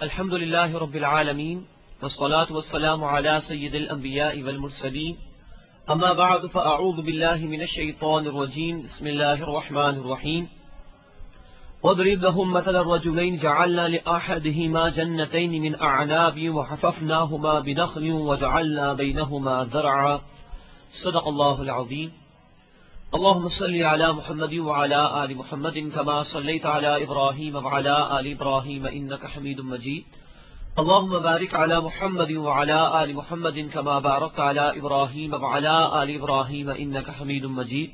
الحمد لله رب العالمين والصلاة والسلام على سيد الأنبياء والمرسلين أما بعد فأعوذ بالله من الشيطان الرجيم بسم الله الرحمن الرحيم واضرب لهم مثل الرجلين جعلنا لأحدهما جنتين من أعناب وحففناهما بنخل وجعلنا بينهما زرعا صدق الله العظيم اللهم صل على محمد وعلى آل محمد كما صليت على إبراهيم وعلى آل إبراهيم إنك حميد مجيد اللهم بارك على محمد وعلى آل محمد كما باركت على إبراهيم وعلى آل إبراهيم إنك حميد مجيد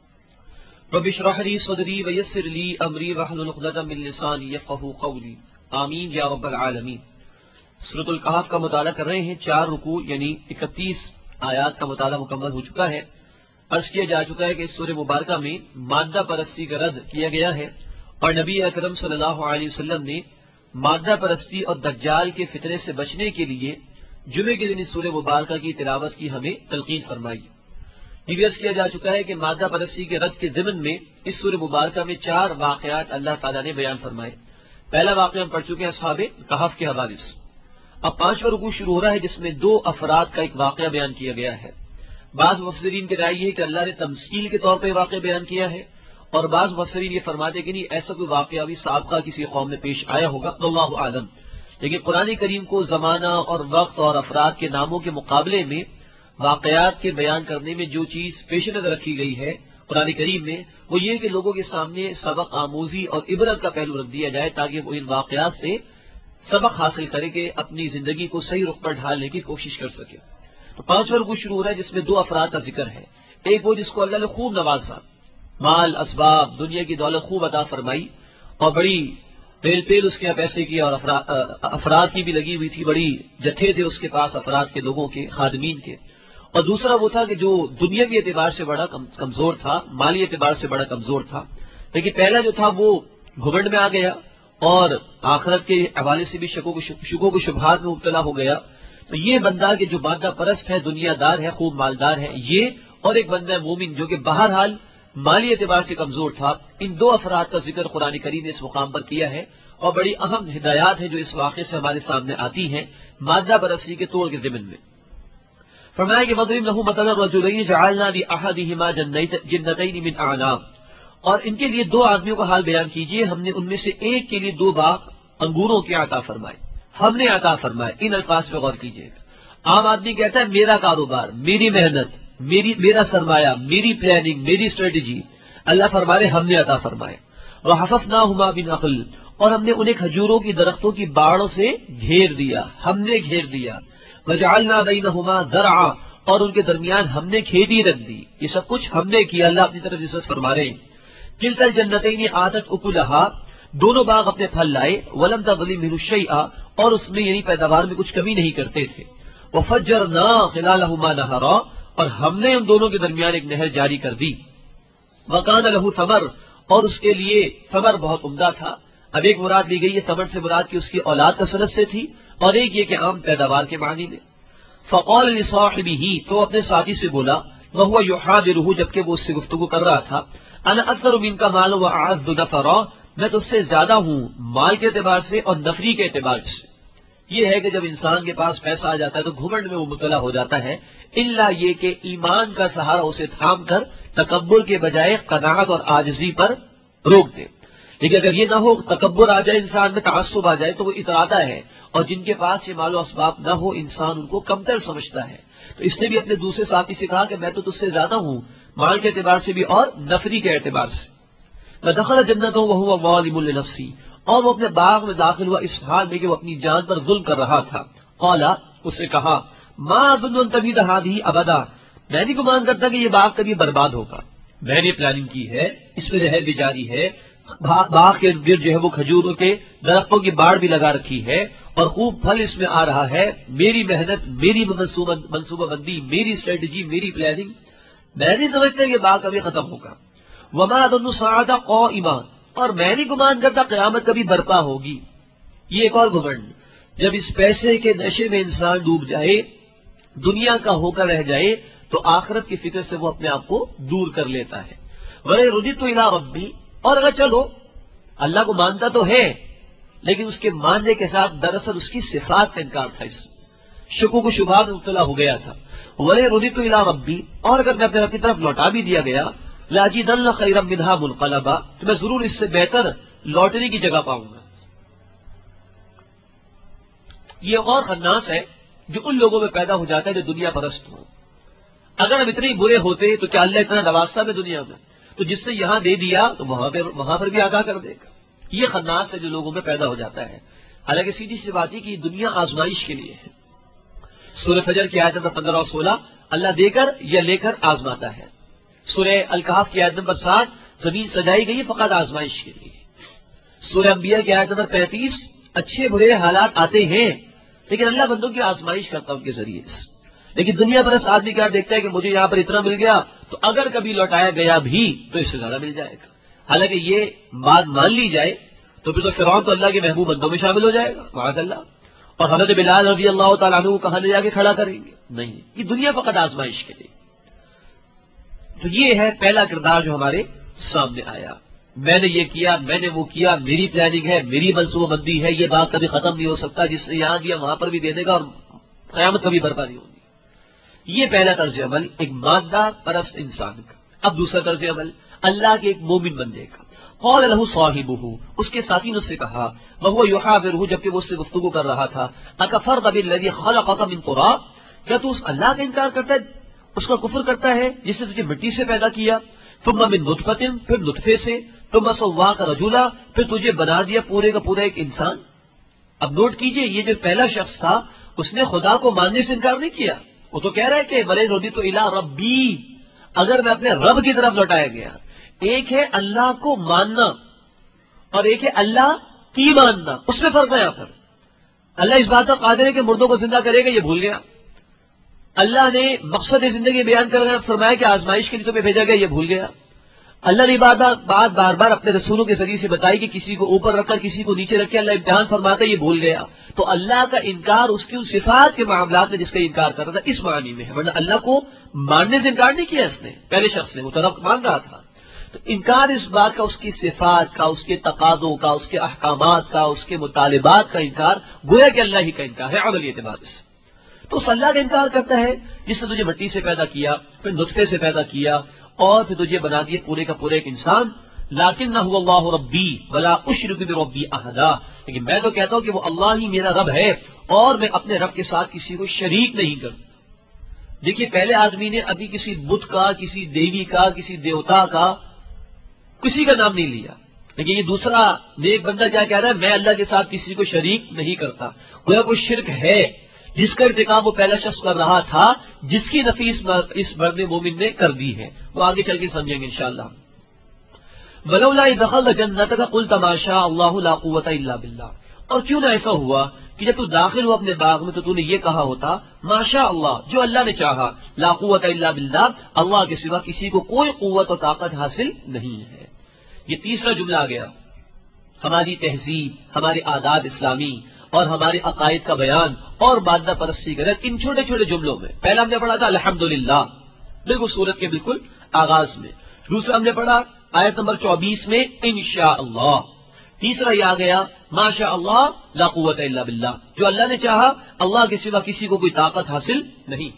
رب اشرح لي صدري ويسر لي أمري واحلل عقدة من لساني يفقهوا قولي آمین یا رب العالمین۔ سورۃ الکہف کا مطالعہ کر رہے ہیں، 4 رکوع یعنی 31 آیات کا مطالعہ مکمل ہو چکا ہے۔ عرض کیا جا چکا ہے کہ اس سورہ مبارکہ میں مادہ پرستی کا رد کیا گیا ہے اور نبی اکرم صلی اللہ علیہ وسلم نے مادہ پرستی اور دجال کے فتنے سے بچنے کے لیے جمعے کے دن اس سورہ مبارکہ کی تلاوت کی ہمیں تلقین فرمائی۔ یہ بھی عرض کیا جا چکا ہے کہ مادہ پرستی کے رد کے ضمن میں اس سورہ مبارکہ میں 4 واقعات اللہ تعالیٰ نے بیان فرمائے۔ پہلا واقعہ ہم پڑھ چکے ہیں اصحاب کہف کے حوالے سے۔ اب 5واں رکوع شروع ہو رہا ہے جس میں 2 افراد کا ایک واقعہ بیان کیا گیا ہے۔ بعض مفسرین کی رائے یہ ہے کہ اللہ نے تمثیل کے طور پہ واقعہ بیان کیا ہے، اور بعض مفسرین یہ فرماتے کہ نہیں، ایسا کوئی واقعہ بھی سابقہ کسی قوم میں پیش آیا ہوگا، اللہ عالم۔ لیکن قرآن کریم کو زمانہ اور وقت اور افراد کے ناموں کے مقابلے میں واقعات کے بیان کرنے میں جو چیز پیش نظر رکھی گئی ہے قرآن کریم میں، وہ یہ کہ لوگوں کے سامنے سبق آموزی اور عبرت کا پہلو رکھ دیا جائے تاکہ وہ ان واقعات سے سبق حاصل کرے کہ اپنی زندگی کو صحیح رخ پر ڈھالنے کی کوشش کر سکے۔ تو 5واں رکوع شروع ہو رہا ہے جس میں 2 افراد کا ذکر ہے۔ ایک وہ جس کو اللہ نے خوب نوازا، مال اسباب دنیا کی دولت خوب عطا فرمائی اور بڑی پیل پیل اس کے یہاں پیسے کی اور افراد کی بھی لگی ہوئی تھی، بڑی جتھے تھے اس کے پاس افراد کے، لوگوں کے، خادمین کے۔ اور دوسرا وہ تھا کہ جو دنیاوی اعتبار سے بڑا کمزور تھا، مالی اعتبار سے بڑا کمزور تھا۔ لیکن پہلا جو تھا وہ گھمنڈ میں آ گیا اور آخرت کے حوالے سے بھی شکوک و شبہات میں مبتلا ہو گیا۔ تو یہ بندہ کہ جو مادہ پرست ہے، دنیا دار ہے، خوب مالدار ہے، یہ اور ایک بندہ مومن جو کہ بہرحال مالی اعتبار سے کمزور تھا، ان 2 افراد کا ذکر قرآن کریم نے اس مقام پر کیا ہے اور بڑی اہم ہدایات ہیں جو اس واقعے سے ہمارے سامنے آتی ہیں مادہ پرستی کے توڑ کے ضمن میں۔ فرمایا کہ وَضْرِبْ لَهُم مَثَلَ الرَّجُلَيْنِ جَعَلْنَا لِأَحَدِهِمَا جَنَّتَيْنِ مِنْ أَعْنَابٍ، اور ان کے لیے 2 آدمیوں کا حال بیان کیجئے، ہم نے ان میں سے ایک کے لیے 2 باغ انگوروں کے عطا فرمائے، ہم نے عطا فرمائے۔ ان الفاظ پہ غور کیجئے۔ عام آدمی کہتا ہے میرا کاروبار، میری محنت، میرا سرمایہ، میری پلاننگ، میری اسٹریٹجی۔ اللہ فرمائے ہم نے عطا فرمائے۔ وَحَفَفْنَاهُمَا بِنَخْلٍ، اور ہم نے انہیں کھجوروں کی درختوں کی باڑوں سے گھیر دیا، ہم نے گھیر دیا۔ وَجَعَلْنَا بَيْنَهُمَا زَرْعًا، اور ان کے درمیان ہم نے کھیتی رکھ دی۔ یہ سب کچھ ہم نے کیا، اللہ اپنی طرف عزت فرما رہے ہیں۔ کِلْتَا الْجَنَّتَيْنِ آتَتْ أُكُلَهَا، دونوں باغ اپنے پھل لائے، وَلَمْ تَظْلِم مِنْهُ شَيْئًا، اور اس میں یعنی پیداوار میں کچھ کمی نہیں کرتے تھے۔ وَفَجَّرْنَا خِلَالَهُمَا نَهَرًا، اور ہم نے ان دونوں کے درمیان ایک نہر جاری کر دی۔ وَكَانَ لَهُ ثَمَرٌ، اور اس کے لیے ثمر بہت عمدہ تھا۔ اب ایک مراد لی گئی ہے ثمر سے مراد کی اس کی اولاد کثرت سے تھی، اور ایک یہ کہ عام پیداوار کے معنی میں۔ فَقَالَ لِصَاحِبِهِ، تو اپنے ساتھی سے بولا، وَهُوَ يُحَاوِرُهُ، جبکہ وہ اس سے گفتگو کر رہا تھا، أَنَا أَكْثَرُ مِنْكَ مَالًا وَأَعَزُّ نَفَرًا، میں تجھ سے زیادہ ہوں مال کے اعتبار سے اور نفری کے اعتبار سے۔ یہ ہے کہ جب انسان کے پاس پیسہ آ جاتا ہے تو گھمنڈ میں وہ مبتلا ہو جاتا ہے، الا یہ کہ ایمان کا سہارا اسے تھام کر تکبر کے بجائے قناعت اور عاجزی پر روک دے۔ لیکن اگر یہ نہ ہو، تکبر آ جائے، انسان میں تعصب آ جائے، تو وہ اتراتا ہے، اور جن کے پاس یہ مال و اسباب نہ ہو انسان ان کو کمتر سمجھتا ہے۔ تو اس نے بھی اپنے دوسرے ساتھی سے کہا کہ میں تو تجھ سے زیادہ ہوں مال کے اعتبار سے بھی اور نفری کے اعتبار سے۔ فَدَخَلَ جَنَّتَهُ وَهُوَ ظَالِمٌ لِنَفْسِهِ، اور وہ اپنے باغ میں داخل ہوا اس حال میں کہ وہ اپنی جان پر ظلم کر رہا تھا۔ قَالَ، اس نے کہا، مَا أَظُنُّ أَن تَبِيدَ هَٰذِهِ أَبَدًا، میں نہیں گمان کرتا کہ یہ باغ کبھی برباد ہوگا۔ میں نے پلاننگ کی ہے، اس میں نہر بھی جاری ہے، باغ کے گرد جو ہے وہ کھجوروں کے درختوں کی باڑ بھی لگا رکھی ہے اور خوب پھل اس میں آ رہا ہے۔ میری محنت، میری منصوبہ بندی، میری اسٹریٹجی، میری پلاننگ، میں نہیں سمجھتا یہ باغ کبھی ختم ہوگا۔ وَمَا أَظُنُّ السَّاعَةَ قَائِمَةً، اور میں نہیں گمان کرتا قیامت کبھی برپا ہوگی۔ یہ ایک اور گھمنڈ، جب اس پیسے کے نشے میں انسان ڈوب جائے، دنیا کا ہو کر رہ جائے، تو آخرت کی فکر سے وہ اپنے آپ کو دور کر لیتا ہے۔ وَلَئِن رُجِعْتُ إِلَىٰ رَبِّي، اور اگر چلو اللہ کو مانتا تو ہے لیکن اس کے ماننے کے ساتھ دراصل اس کی صفات کا انکار تھا، اس شکوک و شبہات میں مبتلا ہو گیا تھا۔ وَلَئِن رُدِدتُّ إِلَىٰ رَبِّی، اور اگر میں اپنے رب کی طرف لوٹا بھی دیا گیا، لَأَجِدَنَّ خَيْرًا مِنْهَا مُنْقَلَبًا، تو میں ضرور اس سے بہتر لوٹنے کی جگہ پاؤں گا۔ یہ اور خناس ہے جو ان لوگوں میں پیدا ہو جاتا ہے جو دنیا پرست ہو۔ اگر ہم اتنے برے ہوتے تو کیا اللہ اتنا نوازتا میں دنیا میں، تو جس سے یہاں دے دیا تو وہاں پر بھی عطا کر دے گا۔ یہ خناس ہے جو لوگوں میں پیدا ہو جاتا ہے۔ حالانکہ سیدھی سی بات ہے کہ یہ دنیا آزمائش کے لیے ہے۔ سورہ فجر کی آیت نمبر 15 اور 16 اللہ دے کر یا لے کر آزماتا ہے۔ سورہ الکہف کی آیت نمبر 7 زمین سجائی گئی فقط آزمائش کے لیے۔ سورہ انبیاء کی آیت نمبر 35 اچھے برے حالات آتے ہیں لیکن اللہ بندوں کی آزمائش کرتا ان کے ذریعے سے۔ لیکن دنیا پرست آدمی کیا دیکھتا ہے کہ مجھے یہاں پر اتنا مل گیا تو اگر کبھی لوٹایا گیا بھی تو اس سے زیادہ مل جائے گا۔ حالانکہ یہ بات مان لی جائے تو پھر تو فرعون تو اللہ کے محبوب بندوں میں شامل ہو جائے گا معاذ اللہ، اور حضرت بلال رضی اللہ تعالیٰ عنہ کو کہاں لے جا کے کھڑا کریں گے؟ نہیں، یہ دنیا فقط آزمائش کے لیے۔ تو یہ ہے پہلا کردار جو ہمارے سامنے آیا، میں نے یہ کیا، میں نے وہ کیا، میری پلاننگ ہے، میری منصوبہ بندی ہے، یہ بات کبھی ختم نہیں ہو سکتا، جس نے یہاں دیا وہاں پر بھی دے دے گا اور قیامت کبھی برپا نہیں ہوگی۔ یہ پہلا طرز عمل ایک مادہ پرست انسان کا۔ اب دوسرا طرز عمل اللہ کے ایک مومن بندے کا۔ قال له صاحبہ، اس کے ساتھی نے اس سے کہا، وهو يحاورہ، جبکہ وہ اس سے گفتگو کر رہا تھا، اکفرت بالذی خلقک من تراب، کیا تو اس اللہ کا انکار کرتا ہے، اس کا کفر کرتا ہے جس نے تجھے مٹی سے پیدا کیا، ثم من نطفۃ، پھر نطفے سے، ثم سواک رجلا، پھر تجھے بنا دیا پورے کا پورا ایک انسان۔ اب نوٹ کیجئے، یہ جو پہلا شخص تھا اس نے خدا کو ماننے سے انکار نہیں کیا، وہ تو کہہ رہا ہے کہ وَلَئِن رُدِدتُّ إِلَىٰ رَبِّی، اگر میں اپنے رب کی طرف لوٹایا گیا۔ ایک ہے اللہ کو ماننا اور ایک ہے اللہ کی ماننا، اس میں فرق ہے۔ یہاں پر اللہ اس بات کا قادر ہے کہ مردوں کو زندہ کرے گا، یہ بھول گیا۔ اللہ نے مقصد زندگی بیان کر فرمایا کہ آزمائش کے لیے تمہیں بھیجا گیا، یہ بھول گیا۔ اللہ نے بات بار بار اپنے رسولوں کے ذریعے سے بتائی کہ کسی کو اوپر رکھ کر کسی کو نیچے رکھ کے اللہ امتحان فرماتا ہے، یہ بھول گیا۔ تو اللہ کا انکار اس کی ان صفات کے معاملات میں جس کا انکار کر رہا تھا اس معنی میں ہے، ورنہ اللہ کو ماننے سے انکار نہیں کیا اس نے، پہلے شخص نے وہ طرف مان رہا تھا۔ تو انکار اس بات کا، اس کی صفات کا، اس کے تقاضوں کا، اس کے احکامات کا، اس کے مطالبات کا انکار، گویا کہ اللہ ہی کا انکار ہے عملی اعتبار سے۔ تو اس اللہ کا انکار کرتا ہے جس نے تجھے مٹی سے پیدا کیا، پھر نطفے سے پیدا کیا اور پھر تجھے بنا دیا پورے کا پورا ایک انسان۔ لیکن نہ اللہ ربی ولا اشرک بربی احدا، لیکن میں تو کہتا ہوں کہ وہ اللہ ہی میرا رب ہے اور میں اپنے رب کے ساتھ کسی کو شریک نہیں کرتا۔ دیکھیے پہلے آدمی نے ابھی کسی بت کا، کسی دیوی کا، کسی دیوتا کا، کسی کا نام نہیں لیا، لیکن یہ دوسرا نیک بندہ کیا کہہ رہا ہے، میں اللہ کے ساتھ کسی کو شریک نہیں کرتا۔ گویا کوئی شرک ہے جس کا ارتکاب وہ پہلا شخص کر رہا تھا، جس کی نفی اس مرد مومن نے کر دی ہے، وہ آگے چل کے سمجھیں گے انشاءاللہ۔ ولولا اذ دخلت جنتک قلت ما شاء اللہ لا قوۃ الا باللہ، اور کیوں نہ ایسا ہوا کہ جب تو داخل ہوا اپنے باغ میں تو تو نے یہ کہا ہوتا ما شاء اللہ، جو اللہ نے چاہا، لا قوۃ الا باللہ، اللہ کے سوا کسی کو کوئی قوت و طاقت حاصل نہیں ہے۔ یہ تیسرا جملہ آ گیا، ہماری تہذیب، ہمارے آداب اسلامی اور ہمارے عقائد کا بیان اور مادہ پرستی کا رد ان چھوٹے چھوٹے جملوں میں۔ پہلا ہم نے پڑھا تھا الحمدللہ، بالکل سورت کے بالکل آغاز میں۔ دوسرا ہم نے پڑھا آیت نمبر 24 میں انشاءاللہ۔ تیسرا یہ آ گیا ماشاء اللہ لا قوت الا باللہ، جو اللہ نے چاہا، اللہ کے سوا کسی کو کوئی طاقت حاصل نہیں۔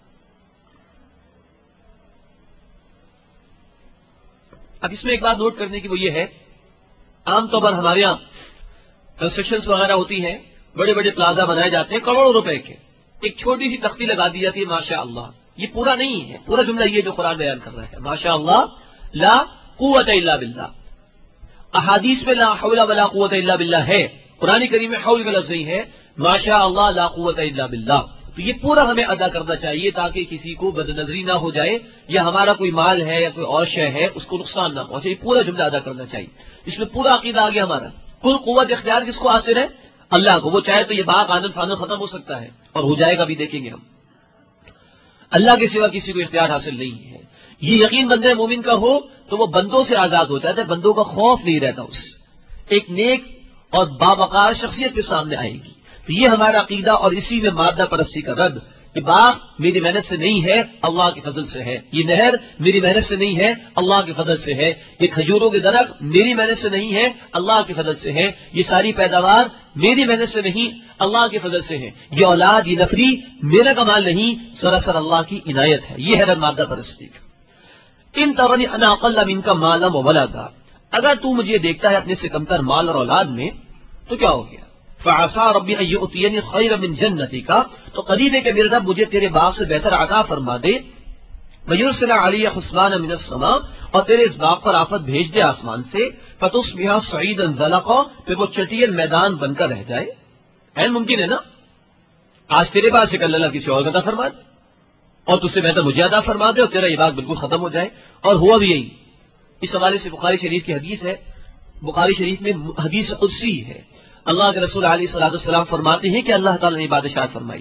اب اس میں ایک بات نوٹ کرنے کی وہ یہ ہے، عام طور پر ہمارے یہاں کنسٹرکشن وغیرہ ہوتی ہیں، بڑے بڑے پلازا بنائے جاتے ہیں کروڑوں روپے کے، ایک چھوٹی سی تختی لگا دی جاتی ہے ماشاء اللہ۔ یہ پورا نہیں ہے، پورا جملہ یہ جو قرآن بیان کر رہا ہے ماشاء اللہ لا قوت الا باللہ۔ احادیث میں لا حول ولا قوت الا باللہ ہے، قرآن کریم میں حول کا لفظ نہیں ہے، ماشاء اللہ لا قوت الا باللہ۔ تو یہ پورا ہمیں ادا کرنا چاہیے تاکہ کسی کو بد نظری نہ ہو جائے، یا ہمارا کوئی مال ہے یا کوئی اور شے ہے اس کو نقصان نہ پہنچے، یہ پورا جملہ ادا کرنا چاہیے۔ اس میں پورا عقیدہ آ گیا ہمارا۔ کل قوت اختیار کس کو حاصل ہے؟ اللہ کو، وہ چاہے تو یہ باغ آنن فانن ختم ہو سکتا ہے اور ہو جائے گا بھی، دیکھیں گے ہم۔ اللہ کے سوا کسی کو اختیار حاصل نہیں ہے۔ یہ یقین بندے مومن کا ہو تو وہ بندوں سے آزاد ہو جاتا ہے، بندوں کا خوف نہیں رہتا، اس ایک نیک اور باوقار شخصیت کے سامنے آئے گی۔ تو یہ ہمارا عقیدہ، اور اسی میں مادہ پرستی کا رد یہ باغ میری محنت سے نہیں ہے، اللہ کے فضل سے ہے، یہ نہر میری محنت سے نہیں ہے، اللہ کے فضل سے ہے، یہ کھجوروں کے درخت میری محنت سے نہیں ہے، اللہ کے فضل سے ہے، یہ ساری پیداوار میری محنت سے نہیں، اللہ کے فضل سے ہے، یہ اولاد، یہ نفری میرا کمال نہیں، سراسر اللہ کی عنایت ہے۔ یہ ہے مادہ پرستی کا۔ ان ترنی انا اقل منک مالا وولدا، اگر تو مجھے دیکھتا ہے اپنے سے کمتر مال اور اولاد میں تو کیا ہو گیا؟ فعسى ربی ان یؤتینی خیرا من جنتک، تو قریب ہے کہ میرے رب مجھے تیرے باغ سے بہتر عطا فرما دے، ویرسل علی حسبانا من السماء، اور تیرے اس باغ پر آفت بھیج دے آسمان سے، فتصبح صعیدا زلقا، پھر وہ چٹیل میدان بن کر رہ جائے۔ ہے ممکن ہے نا؟ آج تیرے پاس سے کل اللہ کسی اور عطا فرما دے، اور تجھ سے بہتر مجھے عطا فرما دے، اور تیرا یہ باغ بالکل ختم ہو جائے۔ اور ہوا بھی یہی۔ اس حوالے سے بخاری شریف کی حدیث ہے، بخاری شریف میں حدیث قدسی ہے، اللہ کے رسول علیہ الصلوۃ والسلام فرماتے ہیں کہ اللہ تعالیٰ نے بادشاہ فرمائی،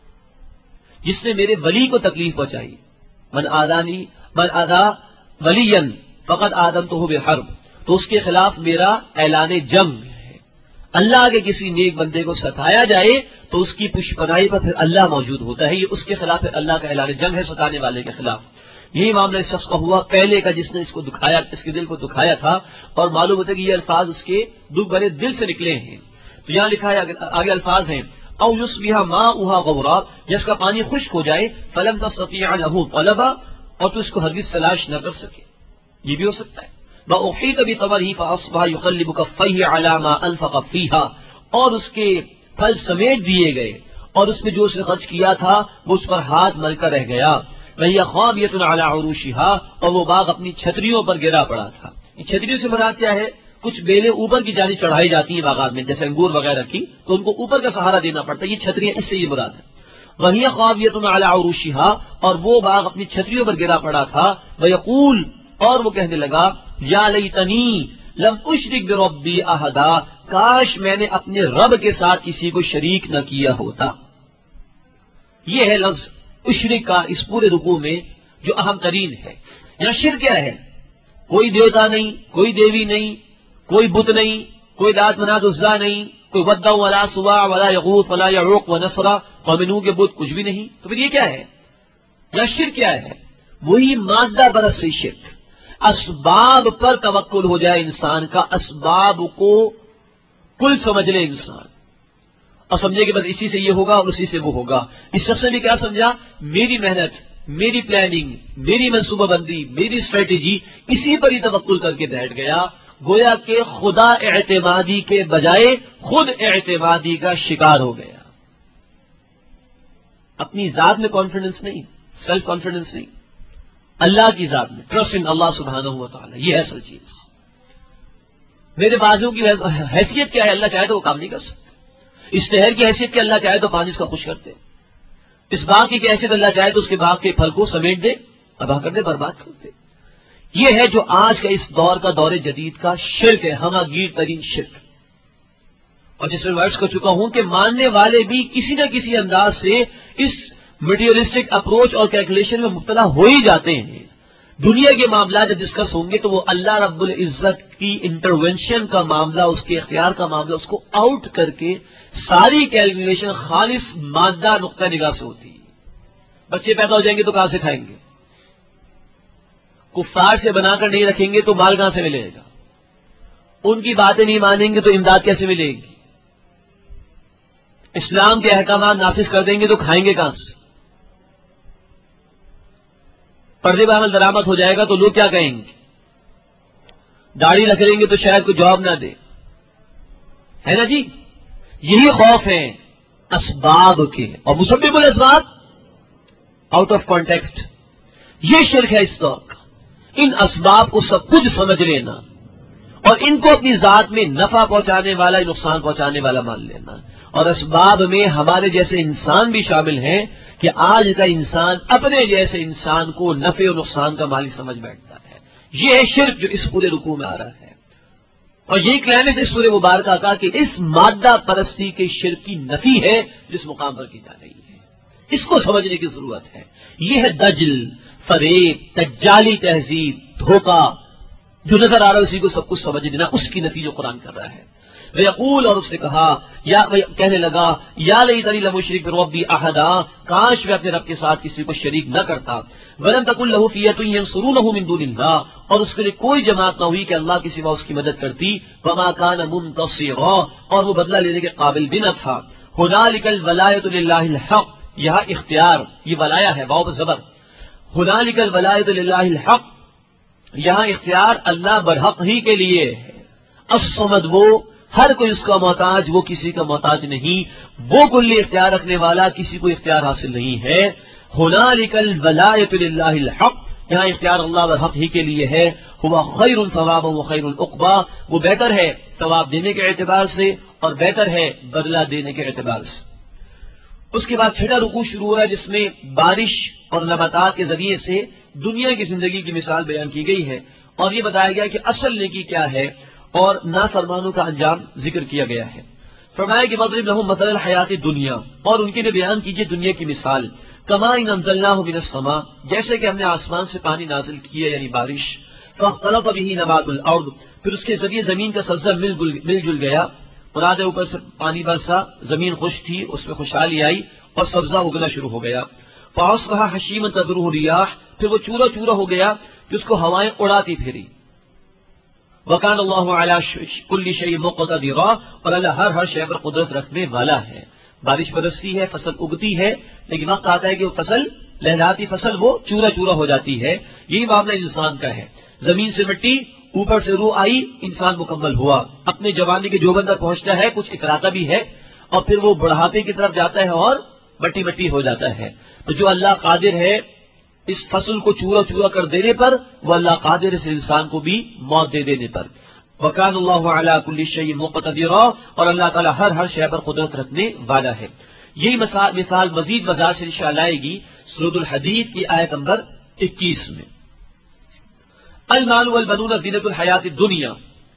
جس نے میرے ولی کو تکلیف پہنچائی، من آذا ولیا فقد آذنتہ بالحرب، تو اس کے خلاف میرا اعلان جنگ ہے۔ اللہ کے کسی نیک بندے کو ستایا جائے تو اس کی پشپنائی پر پھر اللہ موجود ہوتا ہے، یہ اس کے خلاف اللہ کا اعلان جنگ ہے، ستانے والے کے خلاف۔ یہی معاملہ اس شخص کا ہوا، پہلے کا جس نے اس کو دکھایا، اس کے دل کو دکھایا تھا، اور معلوم ہوتا ہے کہ یہ الفاظ اس کے دکھ بھرے دل سے نکلے ہیں۔ تو یہاں لکھا ہے، آگے الفاظ ہیں، او یصبح ماؤها غورا، جس کا پانی خشک ہو جائے، فلم تستطيع له طلبا، اور تو اس کو ہرگز تلاش نہ کر سکے، یہ بھی ہو سکتا ہے۔ واحيط بثمره فاصبح يقلب كفيه على ما انفق فيها، اور اس کے پھل سمیٹ دیے گئے، اور اس میں جو اس نے خرچ کیا تھا وہ اس پر ہاتھ مل کر رہ گیا۔ وهي خاوية على عروشها، اور وہ باغ اپنی چھتریوں پر گرا پڑا تھا۔ یہ چھتریوں سے مراد کیا ہے؟ کچھ بیلیں اوپر کی جانب چڑھائی جاتی ہیں باغات میں، جیسے انگور وغیرہ کی، تو ان کو اوپر کا سہارا دینا پڑتا ہے، یہ چھتریاں، اس سے یہ مراد ہے۔ وهي خاوية على عروشها، اور وہ باغ اپنی چھتریوں پر گرا پڑا تھا۔ ويقول، اور وہ کہنے لگا، یا لیتنی لم اشرک بربی احدا، کاش میں نے اپنے رب کے ساتھ کسی کو شریک نہ کیا ہوتا۔ یہ ہے لفظ اشرک کا اس پورے رکوع میں جو اہم ترین ہے۔ یہاں شرک کیا ہے؟ کوئی دیوتا نہیں، کوئی دیوی نہیں، کوئی بت نہیں، کوئی لات منات عزا نہیں، کوئی ودع ولا سواع ولا یغوث ولا یعوق ونسرا، قوم نوح کے بت کچھ بھی نہیں۔ تو پھر یہ کیا ہے؟ یا شرک کیا ہے؟ وہی مادہ پرستی شرک، اسباب پر توکل ہو جائے انسان کا، اسباب کو کل سمجھ لے انسان، اور سمجھے کہ بس اسی سے یہ ہوگا اور اسی سے وہ ہوگا۔ اس شخص نے بھی کیا سمجھا؟ میری محنت، میری پلاننگ، میری منصوبہ بندی، میری اسٹریٹجی، اسی پر ہی توکل کر کے بیٹھ گیا، گویا کہ خدا اعتمادی کے بجائے خود اعتمادی کا شکار ہو گیا۔ اپنی ذات میں کانفیڈنس نہیں، سیلف کانفیڈنس نہیں، اللہ کی ذات میں ٹرسٹ ان اللہ سبحانہ و تعالی، یہ ہے اصل چیز۔ میرے بازو کی حیثیت کیا ہے؟ اللہ چاہے تو وہ کام نہیں کر سکتے۔ اس نہر کی حیثیت کہ اللہ چاہے تو پانی اس کا خشک کر دے، اس باغ کی حیثیت اللہ چاہے تو اس کے باغ کے پھل کو سمیٹ دے، تباہ کر دے، برباد کر دے۔ یہ ہے جو آج کا اس دور کا، دور جدید کا شرک ہے، ہماگیر ترین شرک، اور جس میں عرض کر چکا ہوں کہ ماننے والے بھی کسی نہ کسی انداز سے اس مٹیریلسٹک اپروچ اور کیلکولیشن میں مبتلا ہو ہی جاتے ہیں۔ دنیا کے معاملات جب ڈسکس ہوں گے تو وہ اللہ رب العزت کی انٹروینشن کا معاملہ، اس کے اختیار کا معاملہ، اس کو آؤٹ کر کے ساری کیلکولیشن خالص مادہ نقطہ نگاہ سے ہوتی ہے۔ بچے پیدا ہو جائیں گے تو کہاں سے کھائیں گے؟ کفار سے بنا کر نہیں رکھیں گے تو مال کہاں سے ملے گا؟ ان کی باتیں نہیں مانیں گے تو امداد کیسے ملے گی؟ اسلام کے احکامات نافذ کر دیں گے تو کھائیں گے کہاں سے؟ پردے پر عمل درآمد ہو جائے گا تو لوگ کیا کہیں گے؟ داڑھی رکھ لیں گے تو شاید کوئی جواب نہ دے، ہے نا جی؟ یہی خوف ہے اسباب کے، اور مسبب الاسباب آؤٹ آف کانٹیکسٹ، یہ شرک ہے اس دور کا۔ ان اسباب کو سب کچھ سمجھ لینا اور ان کو اپنی ذات میں نفع پہنچانے والا، نقصان پہنچانے والا مان لینا، اور اسباب میں ہمارے جیسے انسان بھی شامل ہیں کہ آج کا انسان اپنے جیسے انسان کو نفع و نقصان کا مالک سمجھ بیٹھتا ہے۔ یہ ہے شرک جو اس پورے رکوع میں آ رہا ہے، اور یہی کلائمیکس اس سورہ مبارکہ کا کہ اس مادہ پرستی کے شرک کی نفی ہے جس مقام پر کی جا رہی ہے، اس کو سمجھنے کی ضرورت ہے۔ یہ ہے دجل، فریب، دجالی تہذیب، دھوکہ، جو نظر آ رہا ہے اسی کو سب کچھ سمجھ لینا، اس کی نفی جو قرآن کر رہا ہے۔ ویقول، اور اس نے کہا، یا کہنے لگا، یا لیتنی لم اشرک بربی احدا، کاش میں اپنے رب کے ساتھ کسی کو شریک نہ کرتا، ولم تکن له فئۃ ینصرونہ من دون اللہ، اور اس کے لیے کوئی جماعت نہ ہوئی کہ اللہ کے سوا اس کی مدد کرتی، وما کان منتصرا، اور وہ بدلہ لینے کے قابل بھی نہ تھا۔ ہنالک الولایۃ للہ الحق، یہاں اختیار، یہ ولایا ہے واو زبر، ہنالک الولایۃ للہ الحق، یہاں اختیار اللہ برحق ہی کے لیے ہے۔ الصمد، وہ ہر کوئی اس کا محتاج، وہ کسی کا محتاج نہیں، وہ کلی اختیار رکھنے والا، کسی کو اختیار حاصل نہیں ہے۔ ہنالک الولایۃ للہ الحق، یہاں اختیار اللہ برحق ہی کے لیے ہے۔ ہوا خیر ثوابا وخیر عقبا، وہ بہتر ہے ثواب دینے کے اعتبار سے اور بہتر ہے بدلہ دینے کے اعتبار سے۔ اس کے بعد چھٹا رکوع شروع ہوا ہے جس میں بارش اور نباتات کے ذریعے سے دنیا کی زندگی کی مثال بیان کی گئی ہے، اور یہ بتایا گیا کہ اصل نیکی کیا ہے اور نافرمانوں کا انجام ذکر کیا گیا ہے۔ فرمایا کہ مضرب لہم مثل الحیات دنیا، اور ان کے لیے بیان کیجیے دنیا کی مثال، کما ان انزلناہ من السماء، جیسے کہ ہم نے آسمان سے پانی نازل کیا یعنی بارش، فاختلط به نبات الارض، پھر اس کے ذریعے زمین کا سبزہ مل جل گیا، مراد ہے اوپر سے پانی برسا، زمین خشک تھی، اس میں خوشحالی آئی اور سبزہ اگنا شروع ہو گیا۔ فاصبح حشیما تذروه الرياح، پھر وہ چورا چورا ہو گیا جس کو ہوائیں اڑاتی پھری۔ وکان اللہ علی کل شیء مقتدرا، اور اللہ ہر شے پر قدرت رکھنے والا ہے۔ بارش برستی ہے، فصل اگتی ہے، لیکن وقت آتا ہے کہ وہ فصل لہلاتی فصل وہ چورا چورا ہو جاتی ہے۔ یہی معاملہ انسان کا ہے، زمین سے مٹی، اوپر سے روح آئی، انسان مکمل ہوا، اپنے جوانی کے جوبن تک پہنچتا ہے، کچھ اتراتا بھی ہے، اور پھر وہ بڑھاپے کی طرف جاتا ہے اور مٹی مٹی ہو جاتا ہے۔ تو جو اللہ قادر ہے اس فصل کو چورا چورا کر دینے پر، وہ اللہ قادر ہے اس انسان کو بھی موت دے دینے پر۔ وکان اللہ علی کل شیء مقتدرا، اور اللہ تعالیٰ ہر شے پر قدرت رکھنے والا ہے۔ یہی مثال مزید وضاحت سے انشاءاللہ آئے گی سورۃ الحدید کی آیت نمبر 21 میں۔ المال والبنون زینۃ الحیات الدنیا،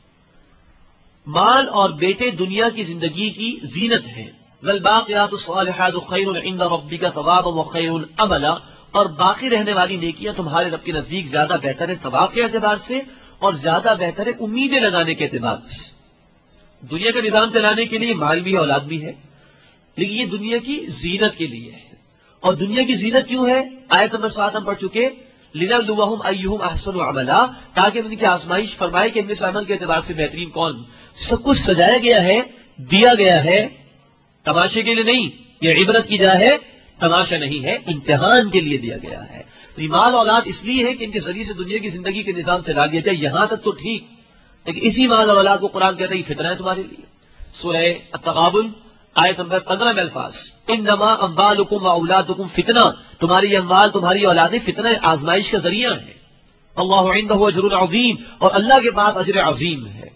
مال اور بیٹے دنیا کی زندگی کی زینت ہے۔ والباقیات الصالحات خیر عند ربک ثوابا وخیر املا، اور باقی رہنے والی نیکیاں تمہارے رب کے نزدیک زیادہ بہتر ہے ثواب کے اعتبار سے اور زیادہ بہتر ہے امیدیں لگانے کے اعتبار سے۔ دنیا کا نظام چلانے کے لیے مال بھی ہے، اولاد بھی ہے، لیکن یہ دنیا کی زینت کے لیے ہے۔ اور دنیا کی زینت کیوں ہے؟ آیت نمبر 7 ہم پڑھ چکے، لنبلوہم ایہم احسن عملا، تاکہ ان کی آزمائش فرمائے کہ ان میں سے عمل کے اعتبار سے بہترین کون۔ سب کچھ سجایا گیا ہے، دیا گیا ہے، تماشے کے لیے نہیں، یہ عبرت کی جا ہے، تماشا نہیں ہے، امتحان کے لیے دیا گیا ہے۔ تو یہ مال اولاد اس لیے ہے کہ ان کے ذریعے سے دنیا کی زندگی کے نظام چلا دیا جائے، یہاں تک تو ٹھیک، لیکن اسی مال اور اولاد کو قرآن کہتا ہے یہ فتنہ ہے تمہارے لیے۔ سورہ التغابن آیت نمبر 15 میں الفاظ، انما اموالکم واولادکم فتنہ، تمہاری اموال تمہاری اولادیں فتنہ آزمائش کا ذریعہ ہے۔ اللہ عندہ اجر عظیم، اور اللہ کے پاس اجر عظیم ہے۔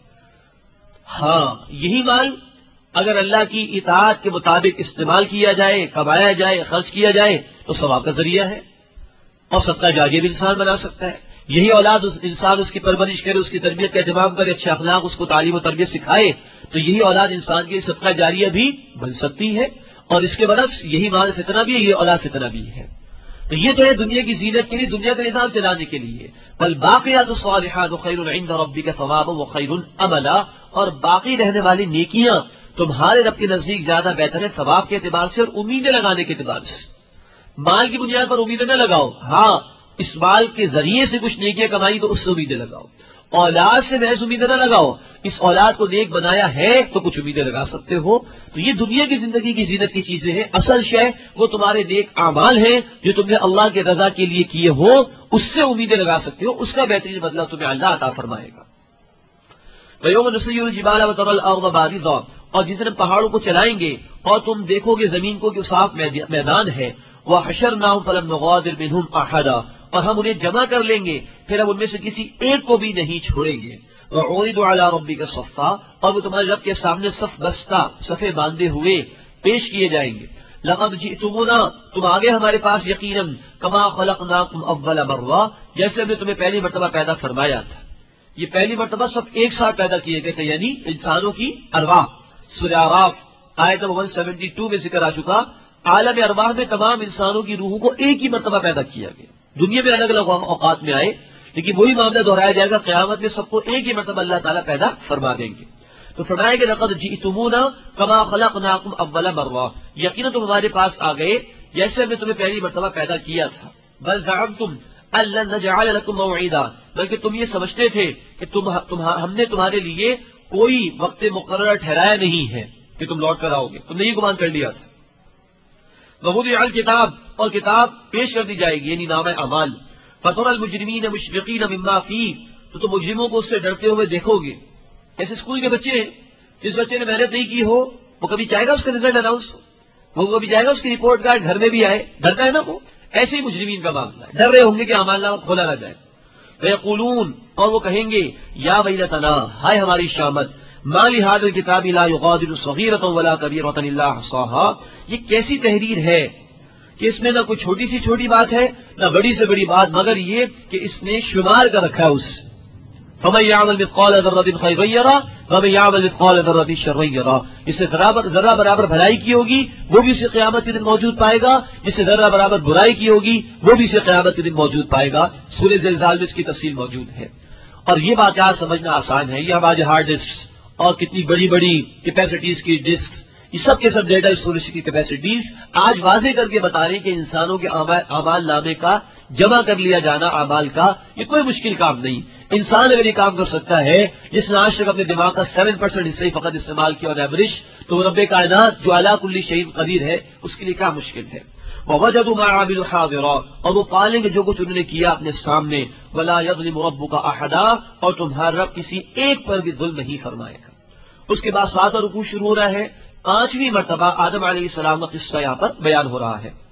ہاں، یہی مال اگر اللہ کی اطاعت کے مطابق استعمال کیا جائے، کمایا جائے، خرچ کیا جائے تو ثواب کا ذریعہ ہے، اور صدقہ جاریہ بھی انسان بنا سکتا ہے۔ یہی اولاد انسان اس کی پرورش کرے، اس کی تربیت کا اہتمام کرے، اچھے اخلاق اس کو تعلیم و تربیت سکھائے، تو یہی اولاد انسان کے صدقہ جاریہ بھی بن سکتی ہے۔ اور اس کے برعکس یہی مال فتنہ بھی ہے، یہ اولاد فتنہ بھی ہے۔ تو یہ تو ہے دنیا کی زینت کے لیے، دنیا کا نظام چلانے کے لیے۔ والباقیات الصالحات خیر عند ربک ثوابا وخیر املا، اور باقی رہنے والی نیکیاں تمہارے رب کے نزدیک زیادہ بہتر ہے ثواب کے اعتبار سے اور امیدیں لگانے کے اعتبار سے۔ مال کی بنیاد پر امیدیں نہ لگاؤ، ہاں اس مال کے ذریعے سے کچھ نیکیاں کمائی تو اس سے امیدیں لگاؤ۔ اولاد سے محض امیدیں نہ لگاؤ، اس اولاد کو نیک بنایا ہے تو کچھ امیدیں لگا سکتے ہو۔ تو یہ دنیا کی زندگی کی زینت کی چیزیں ہیں، اصل شے وہ تمہارے نیک اعمال ہیں جو تم نے اللہ کے رضا کے لیے کیے ہو، اس سے امیدیں لگا سکتے ہو، اس کا بہترین بدلہ تمہیں اللہ عطا فرمائے گا۔ وَيَوْمَ نُسَيِّرُ الْجِبَالَ وَتَرَى الْأَرْضَ بَارِزَةً، اور جس دن پہاڑوں کو چلائیں گے اور تم دیکھو گے زمین کو کہ صاف میدان ہے، وَحَشَرْنَاهُمْ فَلَمْ نُغَادِرْ مِنْهُمْ أَحَدًا، اور ہم انہیں جمع کر لیں گے، پھر ہم ان میں سے کسی ایک کو بھی نہیں چھوڑیں گے۔ وَعُرِضُوا عَلَىٰ رَبِّكَ صَفًّا، اور وہ تمہارے رب کے سامنے صف بستہ، صفے باندھے ہوئے پیش کیے جائیں گے۔ لَقَدْ جِئْتُمُونَا، تم آگے ہمارے پاس یقیناً، كَمَا خَلَقْنَاكُمْ أَوَّلَ مَرَّةٍ، جیسے ہم نے تمہیں پہلی مرتبہ پیدا فرمایا تھا۔ یہ پہلی مرتبہ سب ایک ساتھ پیدا کیے گئے تھے، یعنی انسانوں کی ارواح۔ سورہ اعراف آیت 172 میں ذکر آ چکا، عالم ارواح میں تمام انسانوں کی روحوں کو ایک ہی مرتبہ پیدا کیا گیا۔ دنیا میں الگ الگ اوقات میں آئے، لیکن وہی معاملہ دہرایا جائے گا، قیامت میں سب کو ایک ہی مرتبہ اللہ تعالیٰ پیدا فرما دیں گے۔ تو فرمایا کہ لقد جئتمونا کما خلقناکم اول مرہ، یقیناً تم ہمارے پاس آ گئے جیسے ہم نے تمہیں پہلی مرتبہ پیدا کیا تھا. بل زعمتم ان لن نجعل لكم موعدا، بلکہ تم یہ سمجھتے تھے کہ ہم نے تمہارے لیے کوئی وقت مقررہ ٹھہرایا نہیں ہے کہ تم لوٹ کر آؤ گے، تم نے یہ گمان کر لیا تھا. ووضع الکتاب، اور کتاب پیش کر دی جائے گی یعنی نامہ اعمال. فترى المجرمین مشفقین مما فیہ، تو تم مجرموں کو اس سے ڈرتے ہوئے دیکھو گے. ایسے اسکول کے بچے ہیں، جس بچے نے محنت نہیں کی ہو وہ کبھی چاہے گا اس کا رزلٹ اناؤنس ہو، وہ کبھی چاہے گا اس کی رپورٹ کارڈ گھر میں بھی آئے، ڈرتا ہے نا وہ. ایسے ہی مجرمین کا معاملہ ہے، ڈر رہے ہوں گے کہ اعمال نامہ کھولا نہ جائے. ویقولون، اور وہ کہیں گے یا ویلتنا، ہائے ہماری شامت، ما لهذا الكتاب لا يغادر صغيرة ولا كبيرة الا احصاها، یہ کیسی تحریر ہے کہ اس میں نہ کوئی چھوٹی سی چھوٹی بات ہے نہ بڑی سے بڑی بات، مگر یہ کہ اس نے شمار کر رکھا ہے اس. فمن يعمل مثقال ذرة خيرا يره ومن يعمل مثقال ذرة شرا يره، جس سے ذرہ برابر بھلائی کی ہوگی وہ بھی اسے قیامت کے دن موجود پائے گا، جس سے ذرہ برابر برائی کی ہوگی وہ بھی اسے قیامت کے دن موجود پائے گا. سورہ زلزال میں اس کی تفصیل موجود ہے. اور یہ واقعات سمجھنا آسان ہے. یہ ہمارے ہارڈ ڈسک اور کتنی بڑی بڑی کیپیسٹیز کی ڈسک، یہ سب کے سب ڈیٹا اسٹوریج کی کیپیسٹیز آج واضح کر کے بتا رہی کہ انسانوں کے اعمال نامے کا جمع کر لیا جانا اعمال کا یہ کوئی مشکل کام نہیں. انسان اگر یہ کام کر سکتا ہے جس نے آج تک اپنے دماغ کا 7% حصہ ہی فقط استعمال کیا اور ایوریج، تو رب کائنات جو اعلیٰ کل شیء قدیر ہے اس کے لیے کیا مشکل ہے. وَوَجَدُوا مَا عَمِلُوا حَاضِرًا، اور وہ پالیں گے جو کچھ انہوں نے کیا اپنے سامنے. وَلَا يَظْلِمُ رَبُّكَ أَحَدًا، اور تمہارا رب کسی ایک پر بھی ظلم نہیں فرمائے گا. اس کے بعد 7واں رکوع شروع ہو رہا ہے. 5ویں مرتبہ آدم علیہ السلام کا قصہ یہاں پر بیان ہو رہا ہے.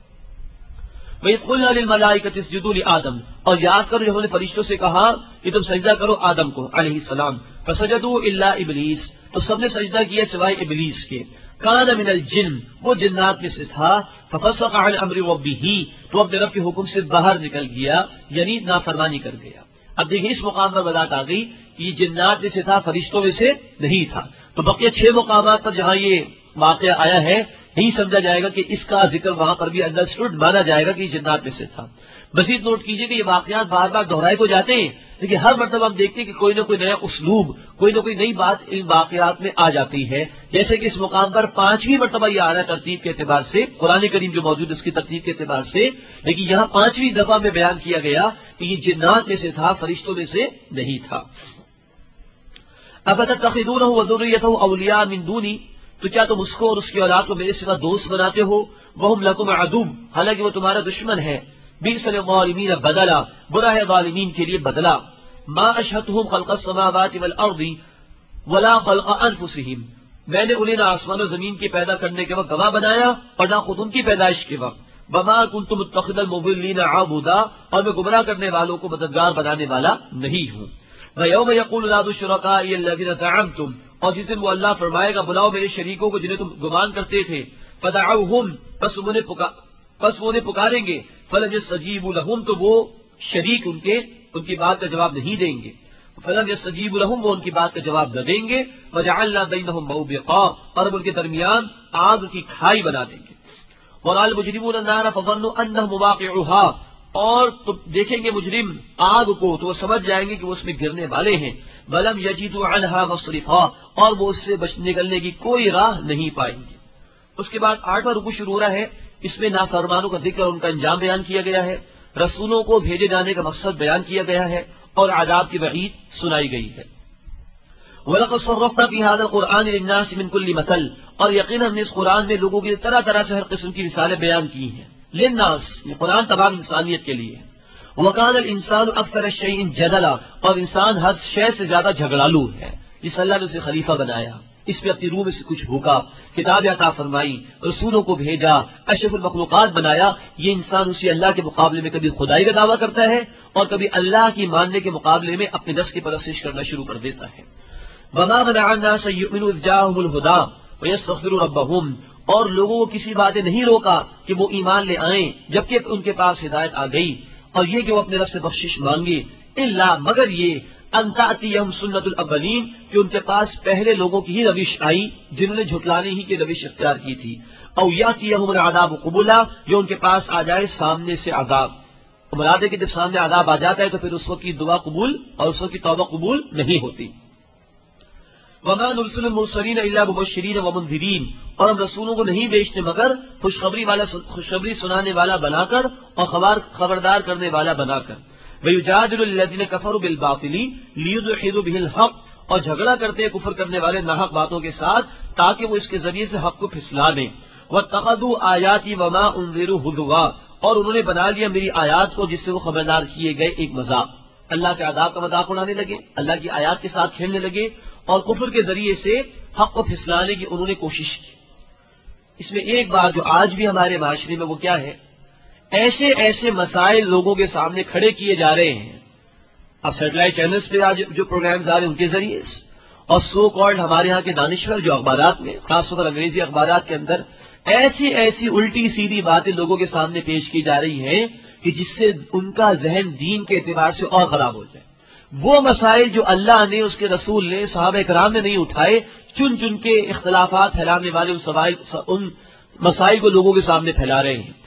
وَإِذْ قُلْنَا لِلْمَلَائِكَةِ اسْجُدُوا لِآدَمَ، اور یاد کرو جب ہم نے فرشتوں سے کہا کہ تم سجدہ کرو آدم کو علیہ السلام. فَسَجَدُوا إِلَّا إِبْلِيسَ، تو سب نے سجدہ کیا سوائے ابلیس کے. كَانَ مِنَ الْجِنِّ، وہ جنات میں سے تھا. فَفَسَقَ عَنْ أَمْرِ رَبِّهِ، تو اپنے رب کے حکم سے باہر نکل گیا یعنی نافرمانی کر گیا. اب دیکھیں اس مقام پر وضاحت آ گئی کہ یہ جنات میں سے تھا، فرشتوں میں سے نہیں تھا. تو بقیہ 6 مقامات پر جہاں یہ واقعہ آیا ہے یہی سمجھا جائے گا کہ اس کا ذکر وہاں پر بھی انڈرسٹوڈ مانا جائے گا کہ یہ جنات میں سے تھا. مزید نوٹ کیجئے کہ یہ واقعات بار بار دہرائے تو جاتے ہیں لیکن ہر مرتبہ ہم دیکھتے ہیں کہ کوئی نہ کوئی نیا اسلوب، کوئی نہ کوئی نئی بات ان واقعات میں آ جاتی ہے. جیسے کہ اس مقام پر 5ویں مرتبہ یہ آ رہا ہے ترتیب کے اعتبار سے، قرآن کریم جو موجود ہے اس کی ترتیب کے اعتبار سے، لیکن یہاں 5ویں دفعہ میں بیان کیا گیا کہ یہ جنات میں سے تھا، فرشتوں میں سے نہیں تھا. افتتخذونہ وذریتہ اولیاء من دونی، تو کیا تم اس کو اور اس کی اولاد کو میرے سوا دوست بناتے ہو. وہم لکم عدو، حالانکہ وہ تمہارا دشمن ہے. بئس للظالمین بدلا، برا ہے ظالمین کے لیے بدلا. ما اشہدتہم خلق السماوات والارض ولا خلق انفسہم، میں نے انہیں نہ آسمان و زمین کے پیدا کرنے کے وقت گواہ بنایا اور نہ خود ان کی پیدائش کے وقت. وما کنت متخذ المضلین عضدا، اور میں گمراہ کرنے والوں کو مددگار بنانے والا نہیں ہوں. وَيَوْمَ يَقُولُ نَادُوا شُرَكَائِيَ الَّذِينَ زَعَمْتُمْ، اور جس دن وہ اللہ فرمائے گا بلاؤ میرے شریکوں کو جنہیں تم گمان کرتے تھے. فَدَعَوْهُمْ، بس وہ انہیں پکاریں گے. فَلَمْ يَسْتَجِيبُوا لَهُمْ، تو وہ شریک ان کی بات کا جواب نہیں دیں گے. فَلَمْ يَسْتَجِيبُوا لَهُمْ، وہ ان کی بات کا جواب نہ دیں گے. وَجَعَلْنَا بَيْنَهُمْ مَوْبِقًا، اور ہم ان کے درمیان آگ کی کھائی بنا دیں گے. وَرَأَى الْمُجْرِمُونَ النَّارَ فَظَنُّوا أَنَّهُمْ مُوَاقِعُوهَا، اور تو دیکھیں گے مجرم آگ کو تو وہ سمجھ جائیں گے کہ وہ اس میں گرنے والے ہیں. وَلَمْ يَجِدُوا عَنْهَا مَصْرِفًا، اور وہ اس سے نکلنے کی کوئی راہ نہیں پائیں گے. اس کے بعد 8واں رکوع شروع ہو رہا ہے. اس میں نافرمانوں کا ذکر اور ان کا انجام بیان کیا گیا ہے. رسولوں کو بھیجے جانے کا مقصد بیان کیا گیا ہے اور عذاب کی وعید سنائی گئی ہے. وَلَقَدْ صَرَّفْنَا فِي هَذَا الْقُرْآنِ لِلنَّاسِ مِنْ كُلِّ مَثَلٍ، اور یقیناً ہم نے اس قرآن میں لوگوں کی طرح طرح سے ہر قسم کی مثالیں بیان کی ہیں. للناس، یہ قرآن تمام انسانیت کے لیے ہے. وَكَانَ الْإِنسَانُ أَكْثَرَ شَيْءٍ جَدَلًا، اور انسان ہر شے سے زیادہ جھگڑالو ہے. جس اللہ نے اسے خلیفہ بنایا، اس پہ اپنی روح میں سے کچھ بھوکا، کتاب عطا فرمائی، رسولوں کو بھیجا، اشرف المخلوقات بنایا، یہ انسان اسی اللہ کے مقابلے میں کبھی خدائی کا دعویٰ کرتا ہے اور کبھی اللہ کی ماننے کے مقابلے میں اپنے نفس کی پرستش کرنا شروع کر دیتا ہے. وَمَا مَنَعَ النَّاسَ أَن يُؤْمِنُوا إِذْ جَاءَهُمُ الْهُدَىٰ وَيَسْتَغْفِرُوا رَبَّهُمْ، اور لوگوں کو کسی بات نے نہیں روکا کہ وہ ایمان لے آئیں جبکہ ان کے پاس ہدایت آ گئی، اور یہ کہ وہ اپنے رب سے بخشش مانگے. الا، مگر یہ ان تأتیہم سنت الاولین، کہ ان کے پاس پہلے لوگوں کی ہی روش آئی جنہوں نے جھٹلانے ہی کی روش اختیار کی تھی. او یاتیہم العذاب قبلا، جو ان کے پاس آ جائے سامنے سے عذاب. مراد ہے کہ جب سامنے عذاب آ جاتا ہے تو پھر اس وقت کی دعا قبول اور اس وقت کی توبہ قبول نہیں ہوتی. وما نرسل المرسلین الا مبشرین ومنذرین، اور ہم رسولوں کو نہیں بھیجتے مگر خوشخبری سنانے والا بنا کر اور خبردار کرنے والا بنا کر۔ وَيُجَادِلُ الَّذِينَ كَفَرُوا بِالْبَاطِلِ لِيُدْحِضُوا بِهِ الْحَقَّ، اور جھگڑا کرتے ہیں کفر کرنے والے ناحق باتوں کے ساتھ تاکہ وہ اس کے ذریعے سے حق کو پھسلا دیں۔ وَاتَّخَذُوا آيَاتِي وَمَا أُنذِرُوا هُزُوًا، اور انہوں نے بنا لیا میری آیات کو جس سے وہ خبردار کیے گئے ایک مذاق، اللہ کے عذاب کا مذاق اڑانے لگے، اللہ کی آیات کے ساتھ کھیلنے لگے اور کفر کے ذریعے سے حق کو پھسلانے کی انہوں نے کوشش کی۔ اس میں ایک بات جو آج بھی ہمارے معاشرے میں وہ کیا ہے، ایسے مسائل لوگوں کے سامنے کھڑے کیے جا رہے ہیں، اب سیٹلائٹ چینلز پہ آج جو پروگرامز آ رہے ہیں ان کے ذریعے سے، اور سو کالڈ ہمارے ہاں کے دانشور جو اخبارات میں خاص طور پر انگریزی اخبارات کے اندر ایسی الٹی سیدھی باتیں لوگوں کے سامنے پیش کی جا رہی ہیں کہ جس سے ان کا ذہن دین کے اعتبار سے اور خراب ہو جائے۔ وہ مسائل جو اللہ نے، اس کے رسول نے، صحابہ کرام نے نہیں اٹھائے، چن چن کے اختلافات پھیلانے والے ان مسائل کو لوگوں کے سامنے پھیلا رہے ہیں۔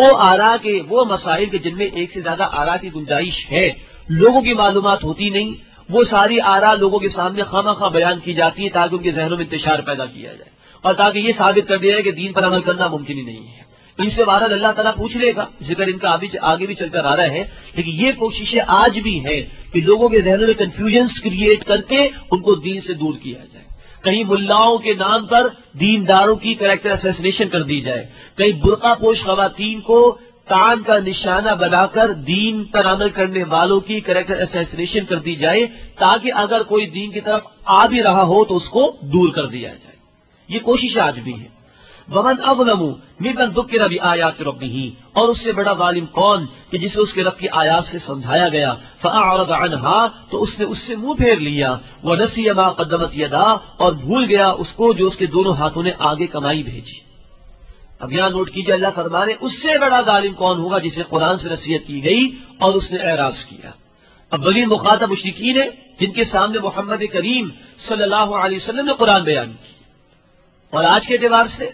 وہ مسائل کے جن میں ایک سے زیادہ آرا کی گنجائش ہے، لوگوں کی معلومات ہوتی نہیں، وہ ساری آرا لوگوں کے سامنے خواہ بیان کی جاتی ہے تاکہ ان کے ذہنوں میں انتشار پیدا کیا جائے اور تاکہ یہ ثابت کر دیا جائے کہ دین پر عمل کرنا ممکن ہی نہیں ہے۔ ان سے بہرحال اللہ تعالیٰ پوچھ لے گا، ذکر ان کا آگے بھی چل کر آ رہا ہے، لیکن یہ کوششیں آج بھی ہے کہ لوگوں کے ذہنوں میں کنفیوژنس کریٹ کر کے ان کو دین سے دور کیا جائے۔ کہیں ملاؤں کے نام پر دینداروں کی کریکٹر اسیسینیشن کر دی جائے، کہیں برقع پوش خواتین کو تان کا نشانہ بنا کر دین پر عمل کرنے والوں کی کریکٹر اسیسینیشن کر دی جائے تاکہ اگر کوئی دین کی طرف آ بھی رہا ہو تو اس کو دور کر دیا جائے۔ یہ کوشش آج بھی ہے۔ ومن اظلم ممن ذکر بآیات ربہ، اور اس سے بڑا ظالم کون کہ جسے اس کے رب کی آیات سے سمجھایا گیا، فاعرض عنہا، تو اس نے اس سے منہ پھیر لیا، ونسی ما قدمت یدا، اور بھول گیا اس کو جو اس کے دونوں ہاتھوں نے آگے کمائی بھیجی۔ اب یہاں نوٹ کیجئے، اللہ فرمانے اس سے بڑا ظالم کون ہوگا جسے قرآن سے نصیحت کی گئی اور اس نے اعراض کیا۔ اب بڑی مخاطب مشرکین ہیں جن کے سامنے محمد کریم صلی اللہ علیہ وسلم نے قرآن بیان کی، اور آج کے اعتبار سے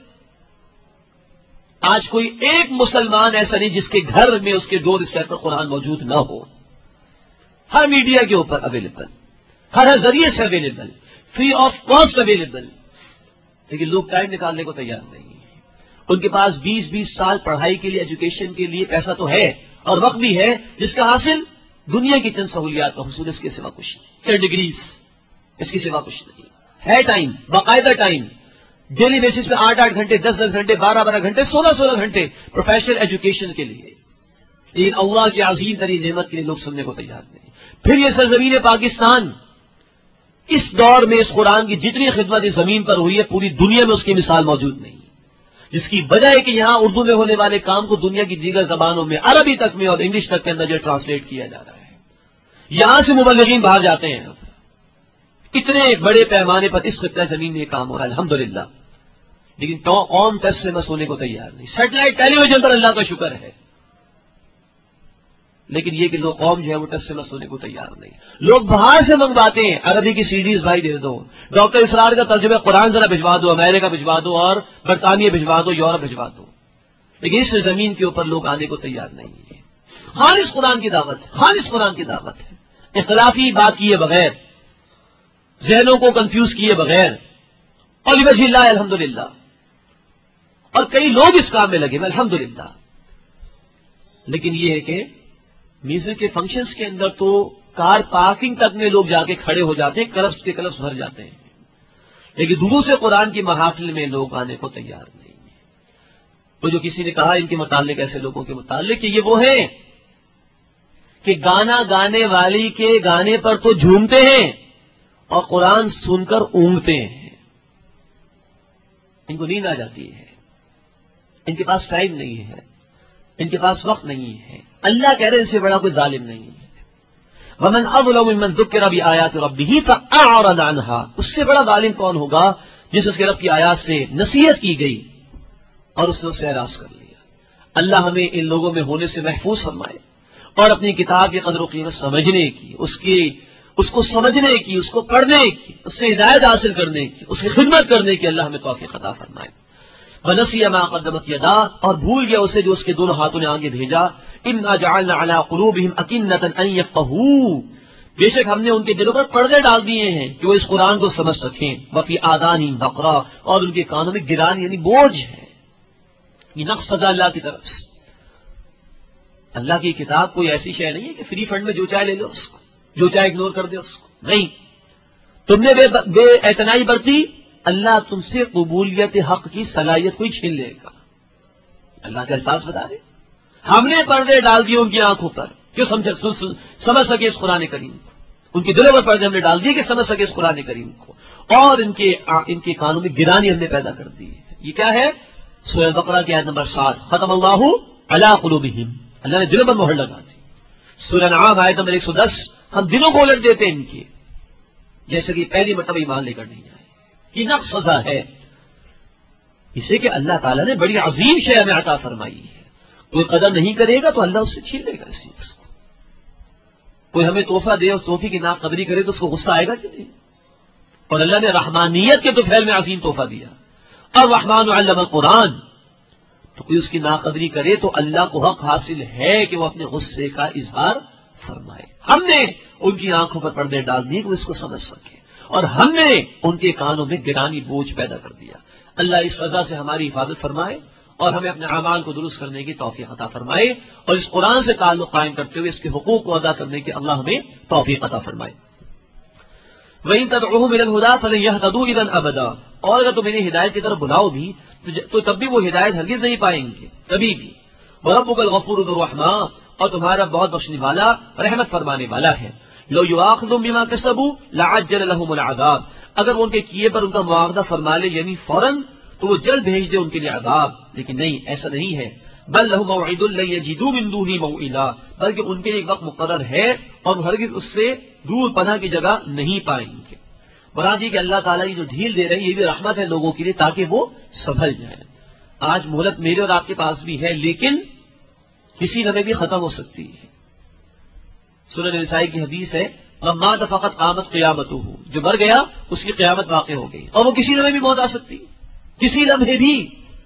آج کوئی ایک مسلمان ایسا نہیں جس کے گھر میں اس کے ڈور اسٹیپ پر قرآن موجود نہ ہو، ہر میڈیا کے اوپر اویلیبل، ہر ذریعے سے available, free of cost available, لیکن لوگ ٹائم نکالنے کو تیار نہیں ہیں۔ ان کے پاس 20 سال پڑھائی کے لیے، ایجوکیشن کے لیے پیسہ تو ہے اور وقت بھی ہے، جس کا حاصل دنیا کی چند سہولیات کا حصول، اس کے سوا کچھ نہیں، ڈگریز، اس کے سوا کچھ نہیں ہے۔ ٹائم، باقاعدہ ٹائم، ڈیلی بیسس پہ 8 گھنٹے، 10 گھنٹے، 12 گھنٹے، 16 گھنٹے پروفیشنل ایجوکیشن کے لیے، لیکن اللہ کی عظیم ترین نعمت کے لیے لوگ سننے کو تیار نہیں۔ پھر یہ سرزمین پاکستان، اس دور میں اس قرآن کی جتنی خدمت اس زمین پر ہوئی ہے پوری دنیا میں اس کی مثال موجود نہیں، جس کی وجہ ہے کہ یہاں اردو میں ہونے والے کام کو دنیا کی دیگر زبانوں میں، عربی تک میں اور انگلش تک کے اندر جو ٹرانسلیٹ کیا جا رہا ہے، یہاں سے مبلغین باہر جاتے ہیں۔ اتنے بڑے پیمانے پر اس خطہ زمین میں یہ کام ہو رہا ہے الحمدللہ، لیکن قوم ٹچ سے بس ہونے کو تیار نہیں۔ سیٹلائٹ ٹیلی ویژن پر اللہ کا شکر ہے، لیکن یہ کہ لوگ قوم جو ہے وہ ٹچ سے بس ہونے کو تیار نہیں۔ لوگ باہر سے منگواتے ہیں، عربی کی سیڈیز بھائی دے دو، ڈاکٹر اسرار کا ترجمہ قرآن ذرا بھجوا دو، امریکہ بھجوا دو اور برطانیہ بھجوا دو، یورپ بھجوا دو، لیکن اس زمین کے اوپر لوگ آنے کو تیار نہیں ہے۔ خالص قرآن کی دعوت ہے، خالص قرآن کی دعوت ہے، اختلافی بات کیے بغیر، ذہنوں کو کنفیوز کیے بغیر، اور وجہ اللہ الحمدللہ، اور کئی لوگ اس کام میں لگے الحمدللہ، لیکن یہ ہے کہ میوزک کے فنکشنز کے اندر تو کار پارکنگ تک میں لوگ جا کے کھڑے ہو جاتے ہیں، کلبس کے کلبس بھر جاتے ہیں، لیکن دروس قرآن کی محافل میں لوگ آنے کو تیار نہیں ہیں۔ تو جو کسی نے کہا ان کے متعلق، ایسے لوگوں کے متعلق کہ یہ وہ ہیں کہ گانا گانے والی کے گانے پر تو جھومتے ہیں اور قرآن سن کر اونگتے ہیں، ان کو نیند آ جاتی ہے، ان کے پاس ٹائم نہیں ہے، ان کے پاس وقت نہیں ہے۔ اللہ کہہ رہے ان سے بڑا کوئی ظالم نہیں ہے۔ ومن اظلم ممن ذکر بآیات ربہ فاعرض عنہا، اس سے بڑا ظالم کون ہوگا جس اس کے رب کی آیات سے نصیحت کی گئی اور اس نے اسے اعراض کر لیا۔ اللہ ہمیں ان لوگوں میں ہونے سے محفوظ فرمائے اور اپنی کتاب کی قدر و قیمت سمجھنے کی، اس کو سمجھنے کی، اس کو پڑھنے کی، اس سے ہدایت حاصل کرنے کی، اس کی خدمت کرنے کی اللہ ہمیں توفیق عطا فرمائے۔ وَنَسِيَ مَا قَدَّمَتْ يَدَاهُ، اور بھول گیا اسے جو اس کے دونوں ہاتھوں نے آگے بھیجا۔ إِنَّا جَعَلْنَا عَلَىٰ قُلُوبِهِمْ أَكِنَّةً أَن يَفْقَهُوهُ، بے شک ہم نے ان کے دلوں پر پردے ڈال دیے ہیں کہ وہ اس قرآن کو سمجھ سکیں، وفی آذانہم وقرا، اور ان کے کانوں میں گران یعنی بوجھ ہے۔ یہ نقص سزا اللہ کی طرف سے۔ اللہ کی کتاب کوئی ایسی شے نہیں ہے کہ فری فنڈ میں جو چاہے لے لو اس کو، جو چاہے اگنور کر دے اس کو، نہیں۔ تم نے بے اعتنائی برتی، اللہ تم سے قبولیت حق کی صلاحیت کو ہی چھین لے گا۔ اللہ کے الفاظ بتا دے، ہم نے پردے ڈال دیے ان کی آنکھوں پر کہ سمجھ سکے اس قرآن کریم کو، ان کے دلوں پر پردے ہم نے ڈال دیے کہ سمجھ سکے اس قرآن کریم کو، اور ان کے کانوں میں گرانی ہم نے پیدا کر دی ہے۔ یہ کیا ہے؟ سورہ بقرہ کی آیت نمبر 7، ختم اللہ علی قلوبہم، اللہ نے دلوں پر مہر لگا دی۔ سورہ انعام آیت نمبر 110، ہم دلوں کو الٹ دیتے ہیں ان کے، جیسے کہ پہلی مرتبہ ایمان لے کر نہیں آئے۔ یہ نقص سزا ہے، اسے کہ اللہ تعالیٰ نے بڑی عظیم شے ہمیں عطا فرمائی ہے، کوئی قدر نہیں کرے گا تو اللہ اس سے چھین لے گا اس چیز کو۔ کوئی ہمیں تحفہ دے اور تحفے کی ناقدری کرے تو اس کو غصہ آئے گا کہ نہیں؟ اور اللہ نے رحمانیت کے طفیل میں عظیم تحفہ دیا، اور رحمان علم القرآن، تو کوئی اس کی ناقدری کرے تو اللہ کو حق حاصل ہے کہ وہ اپنے غصے کا اظہار فرمائے۔ ہم نے ان کی آنکھوں پر پردے ڈال دیے کہ وہ اس کو سمجھ سکے، اور ہم نے ان کے کانوں میں گرانی بوجھ پیدا کر دیا۔ اللہ اس سزا سے ہماری حفاظت فرمائے اور ہمیں اپنے اعمال کو درست کرنے کی توفیق عطا فرمائے، اور اس قرآن سے تعلق قائم کرتے ہوئے اس کے حقوق کو ادا کرنے کی اللہ ہمیں توفیق عطا فرمائے۔ وَإِن تَدْعُوهُمْ إِلَى الْهُدَىٰ فَلَن يَهْتَدُوا إِذًا أَبَدًا، اور اگر تم انہیں ہدایت کی طرف بلاؤ بھی تو تب بھی وہ ہدایت ہرگز نہیں پائیں گے، کبھی بھی۔ وَرَبُّكَ الْغَفُورُ ذُو الرَّحْمَٰ، اور تمہارا بہت بخشنے والا، رحمت فرمانے والا ہے۔ لَوْ يُؤَاخِذُهُم بِمَا كَسَبُوا لَعَجَّلَ لَهُمُ الْعَذَابَ، اگر وہ ان کے کیے پر ان کا مواخذہ فرما لے یعنی فوراً، تو وہ جلد بھیج دے ان کے لیے عذاب، لیکن نہیں، ایسا نہیں ہے۔ بل لهم موعد لن يجدوا من دونه موئلا، بلکہ ان کے لیے ایک وقت مقرر ہے اور وہ ہرگز اس سے دور پناہ کی جگہ نہیں پائیں گے۔ مراد یہ کہ اللہ تعالیٰ یہ جو ڈھیل دے رہے ہیں یہ بھی رحمت ہے لوگوں کے لیے تاکہ وہ سنبھل جائیں۔ آج مہلت میرے اور آپ کے پاس بھی ہے، لیکن کسی لمحے بھی ختم ہو سکتی ہے۔ سنن نسائی کی حدیث ہے، من مات فقط قامت قیامتہ، جو مر گیا اس کی قیامت واقع ہو گئی، اور وہ کسی لمحے بھی موت آ سکتی ہے، کسی لمحے بھی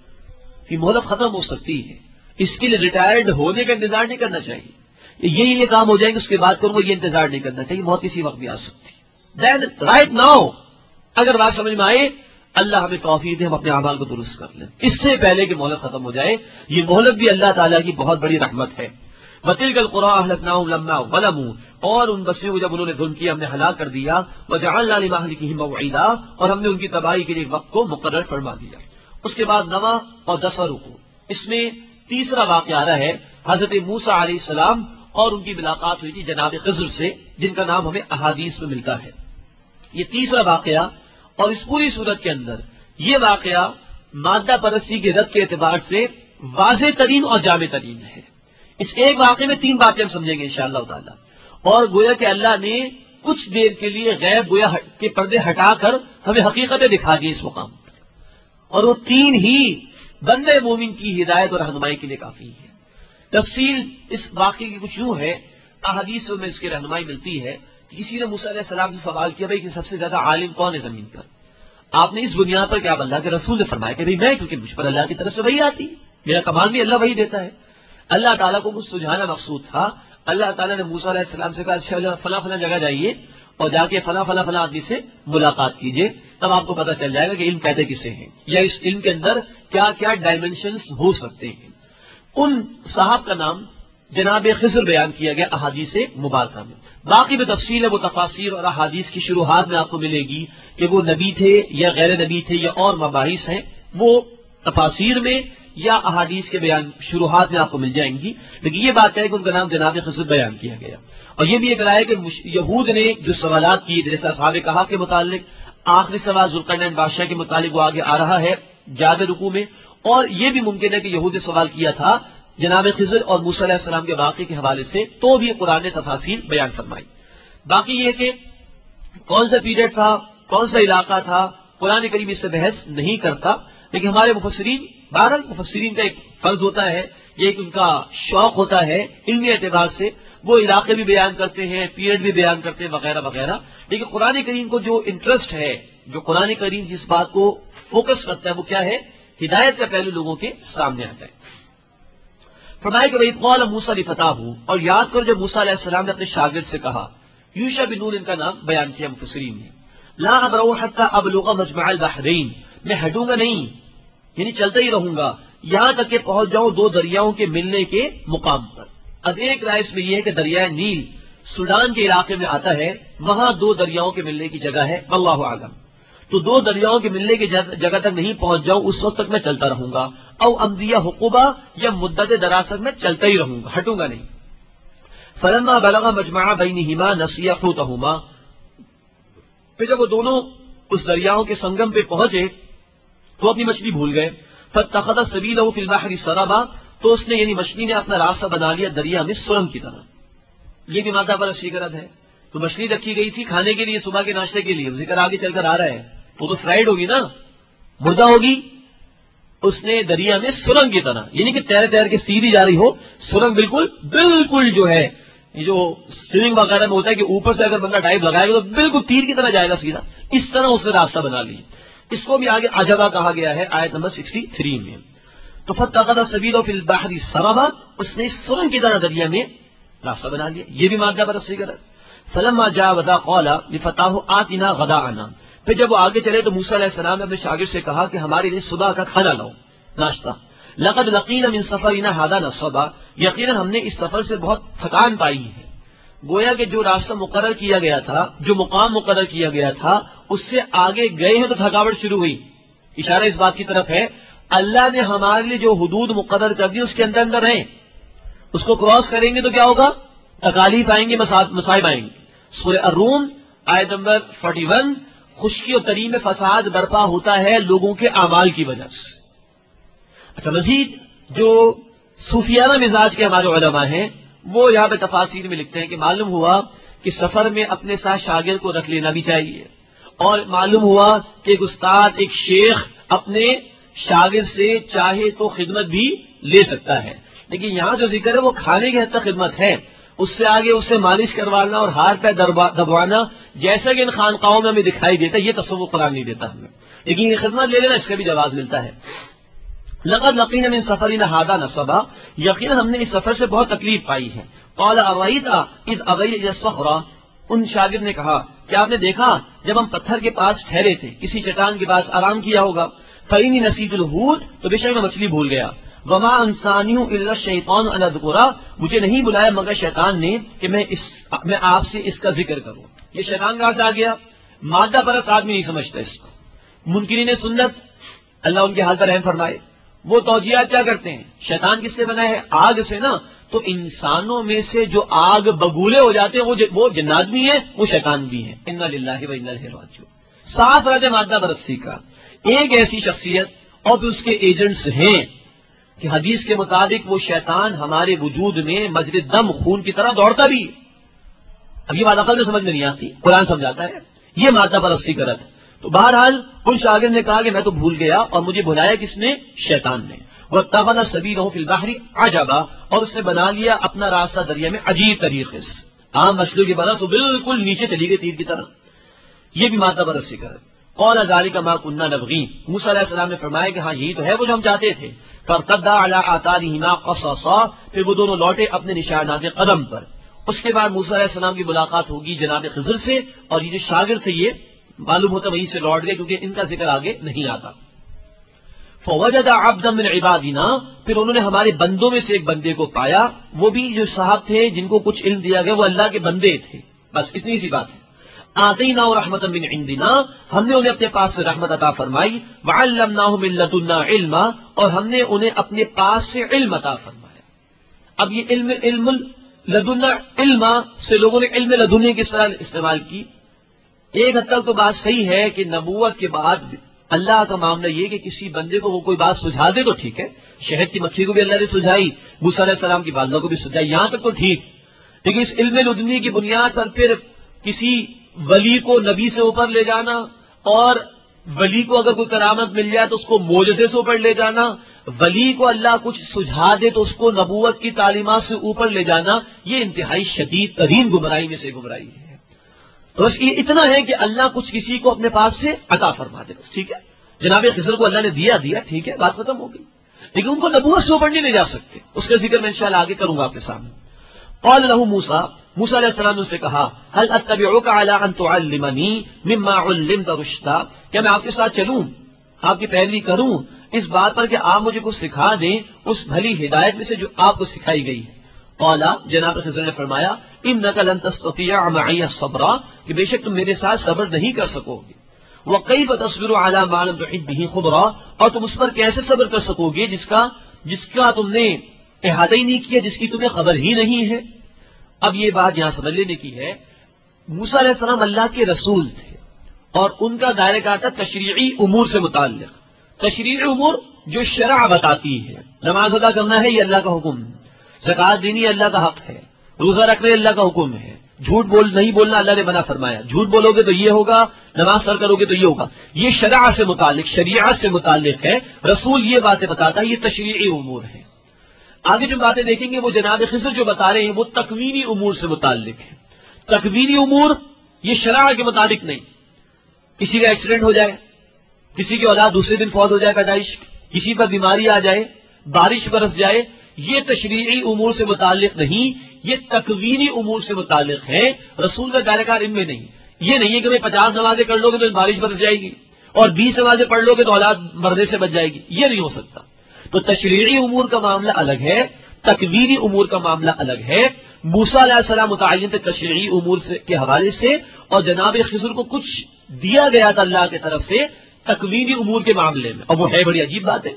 کہ مہلت ختم ہو سکتی ہے۔ اس کے لیے ریٹائرڈ ہونے کا انتظار نہیں کرنا چاہیے، یہ کام ہو جائیں گے اس کے بعد کروں گا، یہ انتظار نہیں کرنا چاہیے، موت کسی وقت بھی آ سکتی ہے۔ دین رائٹ ناؤ، اگر بات سمجھ میں آئے، اللہ ہمیں توفیق دے ہم اپنے اعمال کو درست کر لیں اس سے پہلے کہ مہلت ختم ہو جائے۔ یہ مہلت بھی اللہ تعالیٰ کی بہت بڑی رحمت ہے۔ وَتِلْكَ الْقُرَىٰ أَهْلَكْنَاهُمْ لَمَّا ظَلَمُوا، اور ان بستیوں کو جب انہوں نے ظلم کیا ہم نے ہلاک کر دیا۔ وَجَعَلْنَا لِمَهْلِكِهِم مَّوْعِیدًا، اور ہم نے ان کی تباہی کے لیے ایک وقت کو مقرر فرما دیا۔ اس کے بعد 9 اور 10 رکوع، اس میں تیسرا واقعہ آ رہا ہے حضرت موسیٰ علیہ السلام اور ان کی ملاقات ہوئی تھی جناب خضر سے، جن کا نام ہمیں احادیث میں ملتا ہے۔ یہ تیسرا واقعہ، اور اس پوری صورت کے اندر یہ واقعہ مادہ پرستی کے رد کے اعتبار سے واضح ترین اور جامع ترین ہے۔ اس ایک واقعے میں 3 باتیں ہم سمجھیں گے انشاءاللہ تعالی، اور گویا کہ اللہ نے کچھ دیر کے لیے غیب گویا کے پردے ہٹا کر ہمیں حقیقتیں دکھا دی اس مقام پر، اور وہ 3 ہی بندے مومن کی ہدایت اور رہنمائی کے لیے کافی ہے۔ تفصیل اس واقعے کی کچھ یوں ہے، احادیث میں اس کی رہنمائی ملتی ہے کہ کسی نے موسیٰ علیہ السلام سے سوال کیا بھائی کہ سب سے زیادہ عالم کون ہے زمین پر؟ آپ نے اس بنیاد پر کہ آپ اللہ کے رسول نے فرمایا کہ میں، کیونکہ مجھ پر اللہ کی طرف سے وحی آتی، میرا کمال بھی اللہ وحی دیتا ہے۔ اللہ تعالیٰ کو کچھ سجھانا مقصود تھا۔ اللہ تعالیٰ نے موسیٰ علیہ السلام سے کہا فلاں فلاں جگہ جائیے اور جا کے فلاں فلاں فلاں آدمی سے ملاقات کیجیے، تب آپ کو پتہ چل جائے گا کہ علم کہتے کسے ہیں، یا اس علم کے اندر کیا کیا ڈائمینشنز ہو سکتے ہیں۔ ان صاحب کا نام جناب خضر بیان کیا گیا احادیث مبارکہ میں۔ باقی میں تفصیل ہے وہ تفاسیر اور احادیث کی شروحات میں آپ کو ملے گی کہ وہ نبی تھے یا غیر نبی تھے یا اور مباحث ہیں، وہ تفاسیر میں یا احادیث کے بیان شروحات میں آپ کو مل جائیں گی، لیکن یہ بات ہے کہ ان کا نام جناب خضر بیان کیا گیا۔ اور یہ بھی ایک رائے کہ یہود نے جو سوالات کیے جیسے اصحاب کہف کے متعلق، آخری سوال ذوالقرنین بادشاہ کے متعلق وہ آگے آ رہا ہے جاد رکوع میں، اور یہ بھی ممکن ہے کہ یہود نے سوال کیا تھا جناب خضر اور موسیٰ علیہ السلام کے واقعے کے حوالے سے، تو بھی قرآن نے تفاصیل بیان فرمائی۔ باقی یہ کہ کون سا پیریڈ تھا، کون سا علاقہ تھا، قرآن کریم اس سے بحث نہیں کرتا، لیکن ہمارے مفسرین، بہرحال مفسرین کا ایک فرض ہوتا ہے، یہ ایک ان کا شوق ہوتا ہے علمی اعتبار سے، وہ علاقے بھی بیان کرتے ہیں، پیریڈ بھی بیان کرتے ہیں وغیرہ وغیرہ، لیکن قرآن کریم کو جو انٹرسٹ ہے، جو قرآن کریم جس بات کو فوکس کرتا ہے وہ کیا ہے؟ ہدایت کا پہلو لوگوں کے سامنے آتا ہے۔ فرمایا کہ وَإِذْ قَالَ مُوسَىٰ لِفَتَاهُ، اور یاد کرو جب موسیٰ علیہ السلام نے اپنے شاگرد سے کہا، یوشع بن نون ان کا نام بیان کیا مفسرین نے. لا ابرؤ حتی ابلغ مجمع البحرین، میں ہٹوں گا نہیں، یعنی چلتا ہی رہوں گا یہاں تک کہ پہنچ جاؤں دو دریاؤں کے ملنے کے مقام پر. اب ایک رائے اس میں یہ ہے کہ دریائے نیل سوڈان کے علاقے میں آتا ہے، وہاں دو دریاؤں کے ملنے کی جگہ ہے، واللہ اعلم. تو دو دریاؤں کے ملنے کی جگہ تک نہیں پہنچ جاؤں اس وقت تک میں چلتا رہوں گا، او امدیہ حقوبہ، یا مدت دراز تک میں چلتا ہی رہوں گا، ہٹوں گا نہیں. فلما بلغ مجمع بینہما نسیا حوتہما، پھر جب وہ دونوں اس دریاؤں کے سنگم پہ پہنچے تو اپنی مچھلی بھول گئے. فاتخذ سبیلہ فی البحر سربا، تو اس نے یعنی مچھلی نے اپنا راستہ بنا لیا دریا میں سرنگ کی طرح. یہ بھی مادہ پرستی کا رد ہے. تو مچھلی رکھی گئی تھی کھانے کے لیے، صبح کے ناشتے کے لیے، ذکر آگے چل کر آ رہا ہے، وہ تو فرائیڈ ہوگی نا، مردہ ہوگی. اس نے دریا میں سرنگ کی طرح، یعنی کہ تیر تیر کے سیدھی جا رہی ہو. سرنگ بالکل بالکل جو ہے یہ جو سوئمنگ وغیرہ میں ہوتا ہے کہ اوپر سے اگر بندہ ڈائیو لگائے گا تو بالکل تیر کی طرح جائے گا سیدھا، اس طرح اس نے راستہ بنا لی. اس کو بھی آگے عجبہ کہا گیا ہے آیت نمبر 63 میں. تو فاتخذ سبیلہ فی البحر سربا، اس نے سرنگ کی طرح دریا میں راستہ بنا لیا. یہ بھی مادہ پرستی کا رد. فلما جاوزا قال لفتاه آتنا غداءنا، پھر جب وہ آگے چلے تو موسیٰ علیہ السلام نے اپنے شاگرد سے کہا کہ ہمارے لیے صبح کا کھانا لاؤ، ناشتہ. لقد لقینا من سفرنا هذا نصبا، یقیناً ہم نے اس سفر سے بہت تھکان پائی ہے. گویا کہ جو راستہ مقرر کیا گیا تھا، جو مقام مقرر کیا گیا تھا، اس سے آگے گئے ہیں تو تھکاوٹ شروع ہوئی. اشارہ اس بات کی طرف ہے اللہ نے ہمارے لیے جو حدود مقرر کر دی اس کے اندر اندر ہیں، اس کو کراس کریں گے تو کیا ہوگا؟ تکالیف آئیں گے، مصائب آئیں گے. سورہ الروم آیت نمبر 41، خشکی و تری میں فساد برپا ہوتا ہے لوگوں کے اعمال کی وجہ سے. اچھا، مزید جو صوفیانہ مزاج کے ہمارے علماء ہیں وہ یہاں پہ تفاسیر میں لکھتے ہیں کہ معلوم ہوا کہ سفر میں اپنے ساتھ شاگرد کو رکھ لینا بھی چاہیے، اور معلوم ہوا کہ ایک استاد، ایک شیخ اپنے شاگرد سے چاہے تو خدمت بھی لے سکتا ہے. لیکن یہاں جو ذکر ہے وہ کھانے کی حد تک خدمت ہے، اس سے آگے اسے مالش کروانا اور ہار پہ دبوانا جیسا کہ ان خانقاہوں میں ہمیں دکھائی دیتا ہے، یہ تصور قرآن نہیں دیتا ہمیں. لیکن یہ خدمت لے لینا اس کا بھی جواز ملتا ہے. لقد لقینا من سفرنا هذا نصبا، یقینا ہم نے اس سفر سے بہت تکلیف پائی ہے. قال اریت اذ اوینا الى الصخرة، ان شاگرد نے کہا کیا آپ نے دیکھا جب ہم پتھر کے پاس ٹھہرے تھے، کسی چٹان کے پاس آرام کیا ہوگا. فإني نسيت الحوت، تو بے شک میں مچھلی بھول گیا. وما انسانیہ الا الشیطان ان اذکرہ، مجھے نہیں بلایا مگر شیطان نے کہ میں آپ سے اس کا ذکر کروں. یہ شیطان کہاں سے آ گیا؟ مادہ پرست آدمی نہیں سمجھتا اس کو. منکرین سنت اللہ ان کے حال پر رحم فرمائے، وہ توجیہات کیا کرتے ہیں؟ شیطان کس سے بنا ہے؟ آگ سے نا. تو انسانوں میں سے جو آگ بگولے ہو جاتے ہیں وہ جنات بھی ہیں، وہ شیطان بھی ہیں. انا للہ و انا الیہ راجعون. صاف رد مادہ پرستی کا. ایک ایسی شخصیت اور بھی اس کے ایجنٹس ہیں کہ حدیث کے مطابق وہ شیطان ہمارے وجود میں مجرى دم خون کی طرح دوڑتا بھی. اب یہ بات عقل میں سمجھ میں نہیں آتی، قرآن سمجھاتا ہے. یہ مادہ پرستی کا رد. تو بہرحال ان شاگرد نے کہا کہ میں تو بھول گیا، اور مجھے بھلایا کس نے؟ شیطان نے. واتخذ سبیلہ فی البحر عجبا، اور اس نے بنا لیا اپنا راستہ دریا میں عجیب طریقے سے. عام مچھلیوں کی بنا تو بالکل نیچے چلی گئی تیر کی طرح. یہ بھی مادہ پرستی کا رد. قال ذلك ما كنا نبغي، موسیٰ علیہ السلام نے فرمایا کہ ہاں یہی تو ہے وہ جو ہم چاہتے تھے. فارتدا على آثارهما قصصا، پھر وہ دونوں لوٹے اپنے نشانات قدم پر. اس کے بعد موسیٰ علیہ السلام کی ملاقات ہوگی جناب خضر سے، اور یہ جو شاگرد تھے یہ معلوم ہوتا وہیں سے لوٹ گئے کیونکہ ان کا ذکر آگے نہیں آتا. فوجد عبدا من عبادنا، پھر انہوں نے ہمارے بندوں میں سے ایک بندے کو پایا. وہ بھی جو صاحب تھے جن کو کچھ علم دیا گیا وہ اللہ کے بندے تھے. بس اتنی سی بات ہے. آتینا رحمتا من عندنا، ہم نے انہیں اپنے پاس سے رحمت عطا فرمائی. وعلمناہ من لدنا علما، اور ہم نے انہیں اپنے پاس سے علم عطا فرمایا. اب یہ علم لدنا علما سے لوگوں نے علم لدنی کس طرح استعمال کی؟ ایک حد تک تو بات صحیح ہے کہ نبوت کے بعد اللہ کا معاملہ یہ کہ کسی بندے کو وہ کوئی بات سجھا دے تو ٹھیک ہے. شہد کی مکھی کو بھی اللہ نے سجھائی، موسیٰ علیہ السلام کی والدہ کو بھی سجھائی، یہاں تک تو ٹھیک. لیکن اس علم لدنی کی بنیاد پر پھر کسی ولی کو نبی سے اوپر لے جانا، اور ولی کو اگر کوئی کرامت مل جائے تو اس کو معجزے سے اوپر لے جانا، ولی کو اللہ کچھ سجھا دے تو اس کو نبوت کی تعلیمات سے اوپر لے جانا، یہ انتہائی شدید ترین گمراہی میں سے گمراہی ہے. تو بس یہ اتنا ہے کہ اللہ کچھ کسی کو اپنے پاس سے عطا فرما دے، بس ٹھیک ہے. جناب خضر کو اللہ نے دیا ٹھیک ہے، بات ختم ہو گئی. لیکن ان کو نبوت سے اوپر نہیں لے جا سکتے. اس کا ذکر میں انشاءاللہ آگے کروں گا آپ کے سامنے. قال له موسیٰ، موسیٰ علیہ السلام نے اس سے کہا هل اتبعك على ان تعلمني مما علمت رشدا، کیا میں آپ کے ساتھ چلوں، آپ کی پیروی کروں اس بات پر کہ آپ مجھے کچھ سکھا دیں اس بھلی ہدایت میں سے جو آپ کو سکھائی گئی ہے۔ قال، جناب خضر نے فرمایا انك لن تستطيع معي الصبر، کہ بے شک تم میرے ساتھ صبر نہیں کر سکو گے۔ وكيف تصبر على ما لم تحط به خبرا، اور تم اس پر کیسے صبر کر سکو گے جس کا تم نے احاطہ ہی نہیں کیا، جس کی تمہیں خبر ہی نہیں ہے۔ اب یہ بات یہاں سمجھ لینے کی ہے، موسیٰ علیہ السلام اللہ کے رسول تھے اور ان کا دائرہ کار تھا تشریعی امور سے متعلق، تشریعی امور جو شرع بتاتی ہے۔ نماز ادا کرنا ہے یہ اللہ کا حکم ہے، زکوٰۃ دینی اللہ کا حق ہے، روزہ رکھنا اللہ کا حکم ہے، جھوٹ نہیں بولنا اللہ نے منع فرمایا، جھوٹ بولو گے تو یہ ہوگا، نماز سر کرو گے تو یہ ہوگا، یہ شرع سے متعلق، شریعت سے متعلق ہے۔ رسول یہ باتیں بتاتا ہے، یہ تشریعی امور ہے۔ آگے جو باتیں دیکھیں گے وہ جناب خضر جو بتا رہے ہیں وہ تکوینی امور سے متعلق ہے۔ تکوینی امور یہ شرع کے مطابق نہیں، کسی کا ایکسیڈنٹ ہو جائے، کسی کی اولاد دوسرے دن فوت ہو جائے پیدائش، کسی پر بیماری آ جائے، بارش برس جائے، یہ تشریعی امور سے متعلق نہیں، یہ تکوینی امور سے متعلق ہے۔ رسول کا دائرہ کار ان میں نہیں، یہ نہیں ہے کہ 50 نمازیں پڑھ لو گے تو بارش برس جائے گی اور 20 نمازیں پڑھ لو گے تو اولاد مرنے سے بچ جائے گی، یہ نہیں ہو سکتا۔ تو تشریعی امور کا معاملہ الگ ہے، تکوینی امور کا معاملہ الگ ہے۔ موسیٰ علیہ السلام متعین تھے تشریعی امور کے حوالے سے، اور جناب خضر کو کچھ دیا گیا تھا اللہ کی طرف سے تکوینی امور کے معاملے میں، اور وہ ہے بڑی عجیب بات ہے۔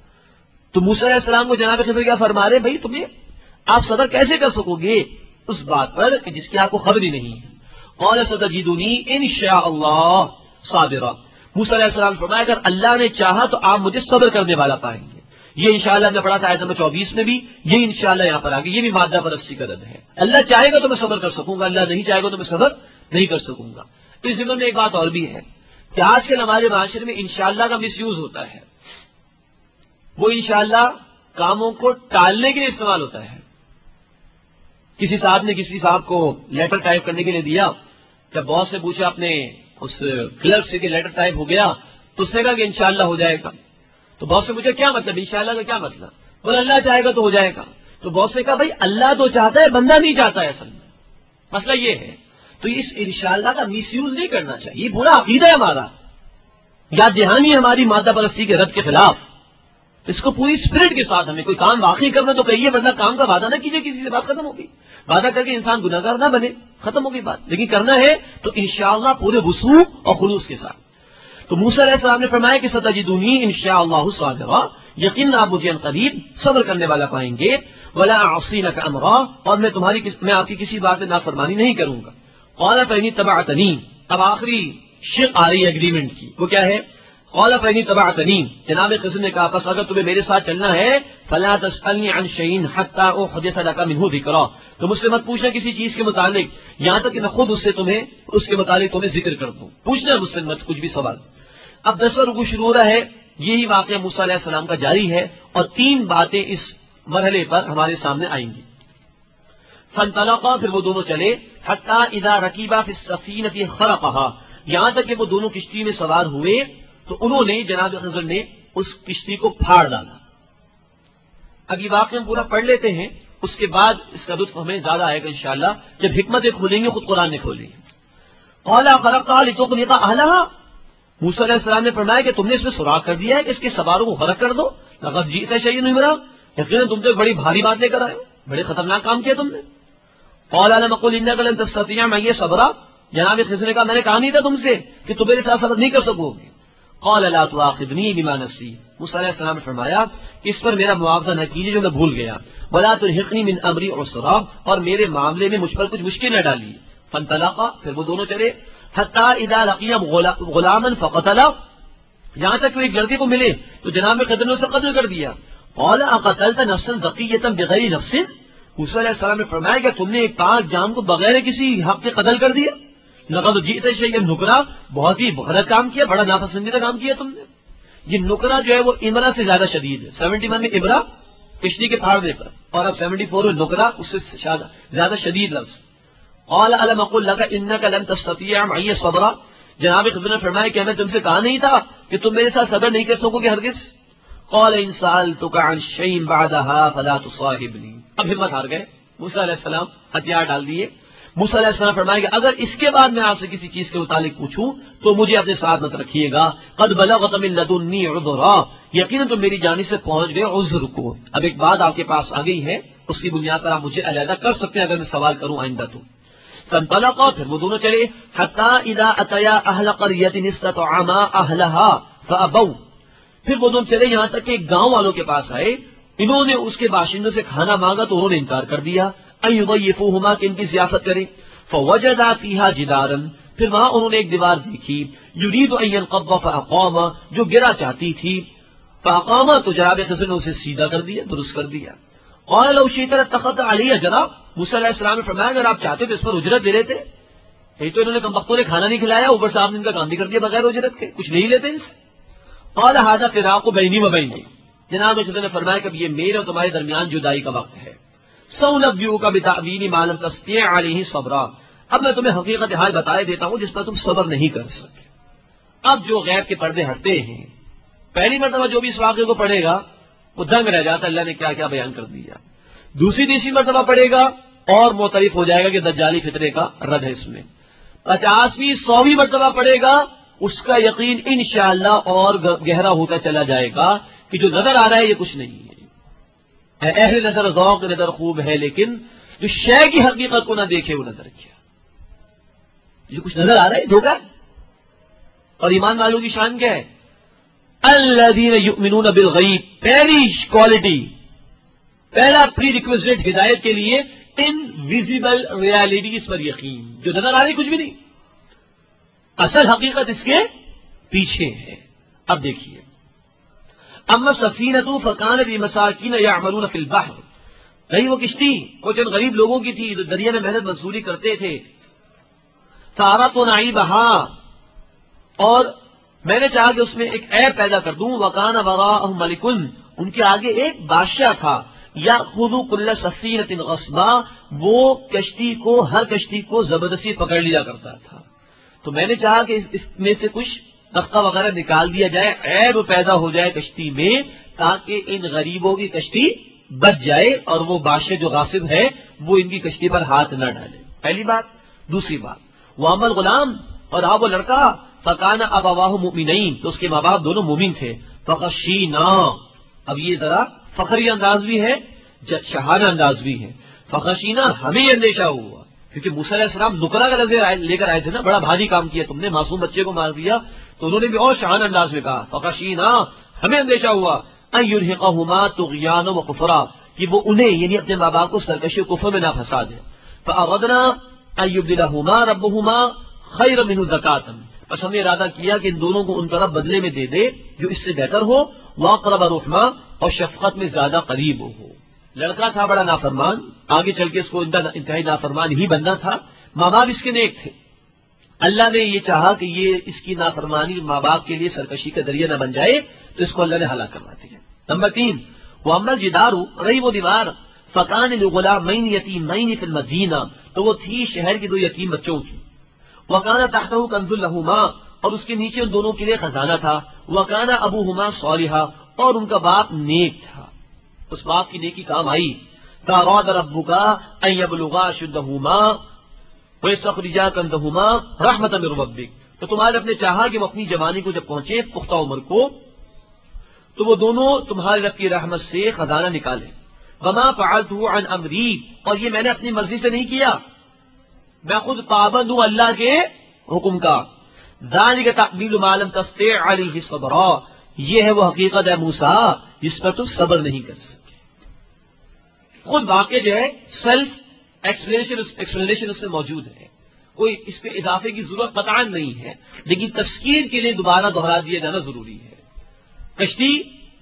تو موسیٰ علیہ السلام کو جناب خضر کیا فرما رہے بھائی تمہیں آپ صبر کیسے کر سکو گے اس بات پر کہ جس کی آپ کو خبر ہی نہیں ہے۔ قال ستجدنی ان شاء اللہ صابرا، موسیٰ علیہ السلام فرمایا اگر اللہ نے چاہا تو آپ مجھے صبر کرنے والا پائیں گے۔ یہ انشاءاللہ نے پڑھا تھا آیت نمبر 24 میں بھی، یہ انشاءاللہ یہاں پر آگے، یہ بھی مادہ پرستی کا رد ہے۔ اللہ چاہے گا تو میں صبر کر سکوں گا، اللہ نہیں چاہے گا تو میں صبر نہیں کر سکوں گا۔ اس ضمن میں ایک بات اور بھی ہے کہ آج کل ہمارے معاشرے میں انشاءاللہ کا مس یوز ہوتا ہے، وہ انشاءاللہ کاموں کو ٹالنے کے لیے استعمال ہوتا ہے۔ کسی صاحب نے کسی صاحب کو لیٹر ٹائپ کرنے کے لیے دیا، جب باس سے پوچھا اپنے اس کلرک سے کہ لیٹر ٹائپ ہو گیا تو اس نے کہا کہ انشاءاللہ ہو جائے گا۔ تو باس سے مجھے کیا مطلب انشاءاللہ کا کیا مطلب؟ بولے اللہ چاہے گا تو ہو جائے گا۔ تو باس نے کہا بھائی اللہ تو چاہتا ہے، بندہ نہیں چاہتا ہے، اصل میں مسئلہ یہ ہے۔ تو اس انشاءاللہ کا مس یوز نہیں کرنا چاہیے، یہ برا عقیدہ ہے ہمارا، یاد دہانی ہماری مادہ پرستی کے رد کے خلاف۔ اس کو پوری اسپرٹ کے ساتھ ہمیں کوئی کام واقعی کرنا تو کہیے، ورنہ کام کا وعدہ نہ کیجیے، کسی سے بات ختم ہوگی، وعدہ کر کے انسان گناہگار نہ بنے، ختم ہوگی بات، لیکن کرنا ہے تو انشاءاللہ پورے وثوق اور خلوص کے ساتھ۔ تو موسیٰ علیہ السلام نے فرمایا کہ ستجدونی انشاءاللہ صابرا، یقینا آپ مجھے قریب صبر کرنے والا پائیں گے، ولا اعصی لک امرا، اور میں آپ کی کسی بات میں نافرمانی نہیں کروں گا۔ قال فإن اتبعتنی، اب آخری شق آ رہی ہے اگریمنٹ کی، وہ کیا ہے؟ قال فإن اتبعتنی، جناب خضر نے کہا پس اگر تمہیں میرے ساتھ چلنا ہے فلا تسألنی عن شیء حتى احدث لك منه ذکرا، تو مجھ سے مت پوچھنا کسی چیز کے متعلق یہاں تک کہ میں خود اس کے متعلق تمہیں ذکر کر دوں، پوچھنا مجھ سے مت کچھ بھی سوال۔ اب 10واں رکوع شروع ہو رہا ہے، یہی واقعہ موسیٰ علیہ السلام کا جاری ہے، اور 3 باتیں اس مرحلے پر ہمارے سامنے آئیں گی۔ فانطلقا، پھر وہ دونوں چلے، حتی اذا رکبا فی السفینۃ خرقها، یہاں تک کہ وہ دونوں کشتی میں سوار ہوئے تو انہوں نے جناب خضر نے اس کشتی کو پھاڑ ڈالا۔ اب یہ واقعہ ہم پورا پڑھ لیتے ہیں، اس کے بعد اس کا لطف ہمیں زیادہ آئے گا انشاءاللہ جب حکمتیں کھولیں گے، خود قرآن نے کھولی۔ قال خرقها لتغرق اهلها، موسیٰ علیہ السلام نے فرمایا کہ تم نے اس میں سوراخ کر دیا ہے کہ اس کے سواروں کو غرق کر دو، لقد جئت شیئا امرا، یقینا تم تو ایک بڑی بھاری بات لے کر آئے ہو، بڑے خطرناک کام کیا تم نے۔ قال الم اقل انک لن تستطيع معي صبرا، جناب خضر نے کہا میں نے کہا نہیں تھا تم سے کہ تم میرے ساتھ صبر نہیں کر سکو گے۔ قال لا تؤاخذني بما نسي، موسیٰ علیہ السلام نے فرمایا کہ اس پر میرا معاوضہ نہ کیجیے جو میں بھول گیا، ولا تلحقني من امری عسرا، اور میرے معاملے میں مجھ پر کچھ مشکل نہ ڈالیے۔ فانطلقا، پھر وہ دونوں چلے، حتی اذا لقیا غلاما فقتلا، یہاں تک کہ ایک لڑکے کو ملے تو جناب خضر نے اسے قتل کر دیا۔ قال اقتلت نفسا ذکیۃ بغیر نفس، موسیٰ علیہ السلام نے فرمایا کہ تم نے ایک پاک جان کو بغیر کسی حق کے قتل کر دیا۔ لقد جئت شیئا نکرا، بہت ہی غلط کام کیا، بڑا ناپسندیدہ کام کیا تم نے۔ یہ نکرا جو ہے وہ امرا سے زیادہ شدید ہے، 71 میں امرا کشتی کے پھاڑنے پر، اور اب 74 میں نکرا، اس سے زیادہ شدید لفظ۔ قال الم اقل لك انك لن تستطيع معي صبرا، جناب خضر نے فرمایا کہ میں تم سے کہا نہیں تھا کہ تم میرے ساتھ صبر نہیں کر سکو گے ہرگز۔ قال ان سألتك عن شيء بعدها فلا تصاحبني، اب ہمت ہار گئے موسیٰ علیہ السلام ہتھیار ڈال دیے. موسیٰ علیہ السلام فرمائے کہ اگر اس کے بعد میں آپ سے کسی چیز کے متعلق پوچھوں تو مجھے اپنے ساتھ مت رکھیے گا. قد بلغت من لدنی عذرا، یقیناً تم میری جانب سے پہنچ گئے عذر کو. اب ایک بات آپ کے پاس آ گئی ہے، اس کی بنیاد پر آپ مجھے علیحدہ کر سکتے ہیں اگر میں سوال کروں آئندہ تو. فانطلقا، پھر وہ دونوں چلے. حتی اذا اتیا اہل قریۃ استطعما اہلہا فابوا، پھر وہ دونوں چلے یہاں تک کہ ایک گاؤں والوں کے پاس آئے. انہوں نے اس کے باشندوں سے کھانا مانگا تو انہوں نے انکار کر دیا. ان یضیفوہما، کہ ان کی ضیافت کریں. فوجدا فیہا جدارا، پھر وہاں انہوں نے ایک دیوار دیکھی. یرید ان ینقض فاقام، جو گرا چاہتی تھی. فاقام، تو جناب خضر نے اسے سیدھا کر دیا، درست کر دیا. قال لو شئت لاتخذت علی اجرا، موسیٰ علیہ السلام نے فرمایا اگر آپ چاہتے تو اس پر اجرت دے لیتے. یہی تو انہوں نے کم وقتوں نے کھانا نہیں کھلایا، اوپر سے آپ نے ان کا کام بھی کر دیا بغیر اجرت کے، کچھ نہیں لیتے ان سے. قال هذا فراق بینی و بینک، جناب خضر نے فرمایا کہ یہ میرے اور تمہارے درمیان جدائی کا وقت ہے. سأنبئک بتأویل ما لم تستطع علیہ صبرا، اب میں تمہیں حقیقت حال بتائے دیتا ہوں جس پر تم صبر نہیں کر سکے. اب جو غیب کے پردے ہٹتے ہیں، پہلی مرتبہ جو بھی اس واقعے کو پڑھے گا وہ دنگ رہ جاتا ہے، اللہ نے کیا کیا بیان کر دیا. دوسری تیسری مرتبہ پڑھے گا اور معترف ہو جائے گا کہ دجالی فطرے کا رد ہے اس میں. 50ویں 100ویں مرتبہ پڑھے گا اس کا یقین انشاءاللہ اور گہرا ہوتا چلا جائے گا کہ جو نظر آ رہا ہے یہ کچھ نہیں ہے. اہل نظر ذوق نظر خوب ہے، لیکن جو شے کی حقیقت کو نہ دیکھے وہ نظر کیا، جو کچھ نظر آ رہا ہے دھوکہ. اور ایمان والوں کی شان کیا ہے؟ الذین یؤمنون بالغیب، پہلی کوالٹی، پہلا پری ریکویزٹ ہدایت کے لیے انویزیبل ریالٹیز پر یقین، جو نظر آ رہی کچھ بھی نہیں، اصل حقیقت اس کے پیچھے ہے. اب دیکھیے، اما سفینۃ فکانت لمساکین یعملون فی البحر، رہی وہ کشتی وہ چند غریب لوگوں کی تھی جو دریا میں محنت مزدوری کرتے تھے. فاردت نعیبہا، اور میں نے چاہا کہ اس میں ایک عیب پیدا کر دوں. وکان وراءہم ملک، ان کے آگے ایک بادشاہ تھا. یاخذ کل سفینۃ غصبا، وہ کشتی کو، ہر کشتی کو زبردستی پکڑ لیا کرتا تھا. تو میں نے چاہا کہ اس میں سے کچھ تختہ وغیرہ نکال دیا جائے، عیب پیدا ہو جائے کشتی میں، تاکہ ان غریبوں کی کشتی بچ جائے اور وہ بادشاہ جو غاصب ہے وہ ان کی کشتی پر ہاتھ نہ ڈالے. پہلی بات. دوسری بات، وَأَمَّا الْغُلَامُ، اور وہ لڑکا، فَكَانَ أَبَوَاهُ مُؤْمِنَيْنِ، تو اس کے ماں باپ دونوں مومن تھے. فَخَشِينَا، اب یہ ذرا فخری انداز بھی ہے، شہانہ انداز بھی ہے. فَخَشِينَا، ہمیں یہ اندیشہ ہوا، کیونکہ موسیٰ علیہ السلام نکرہ کا لفظ لے کر آئے تھے نا، بڑا بھاری کام کیا تم نے، معصوم بچے کو مار دیا، تو انہوں نے بھی اور شہانہ انداز میں کہا فَخَشِينَا، ہمیں اندیشہ ہوا أَن يُرْهِقَهُمَا طُغْيَانًا وَكُفْرًا، کہ وہ انہیں یعنی اپنے ماں باپ کو سرکشی و کفر میں نہ پھنسا دے. فَأَرَدْنَا أَن يُبْدِلَهُمَا رَبُّهُمَا خَيْرًا مِنْهُ زَكَاةً، بس ہم نے ارادہ کیا کہ ان دونوں کو ان طرف بدلے میں دے دے جو اس سے بہتر ہو. وَأَقْرَبَ رُحْمًا، اور شفقت میں زیادہ قریب ہو. لڑکا تھا بڑا نافرمان، آگے چل کے اس کو انتہائی نافرمان ہی بننا تھا. ماں باپ اس کے نیک تھے، اللہ نے یہ چاہا کہ یہ اس کی نافرمانی ماں باپ کے لیے سرکشی کا ذریعہ نہ بن جائے، تو اس کو اللہ نے ہلاک کروا دیا. نمبر 3، وَأَمَّا الْجِدَارُ، رہی وہ دیوار، فَكَانَ لِغُلَامَيْنِ يَتِيمَيْنِ فِي الْمَدِينَةِ، تو وہ تھی شہر کے 2 یتیم بچوں کی. وَكَانَ تَحْتَهُ كَنْزٌ لَهُمَا، اور اس کے نیچے ان دونوں کے لیے خزانہ تھا. وَكَانَ أَبُوهُمَا صَالِحًا، اور ان کا باپ نیک تھا، اس باپ کی نیکی کام آئی. فَأَرَادَ رَبُّكَ أَن يَبْلُغَا أَشُدَّهُمَا وَيَسْتَخْرِجَا كَنزَهُمَا رَحْمَةً مِّن رَّبِّكَ، تو تمہارے اپنے چاہا کہ وہ اپنی جوانی کو جب پہنچے، پختہ عمر کو، تو وہ دونوں تمہارے رب کی رحمت سے خزانہ نکالے. وَمَا فَعَلْتُهُ عَنْ أَمْرِي، اور یہ میں نے اپنی مرضی سے نہیں کیا، میں خود پابند ہوں اللہ کے حکم کا. ذَلِكَ تَأْوِيلُ مَا لَمْ تَسْطِع عَلَيْهِ صَبْرًا، یہ ہے وہ حقیقت ہے موسیٰ جس پر تم صبر نہیں کر سکے. خود واقع جو ہے سیلف ایکسپلینیشن اس میں موجود ہے، کوئی اس پہ اضافے کی ضرورت قطعاً نہیں ہے، لیکن تذکیر کے لیے دوبارہ دہرا دیا جانا ضروری ہے. کشتی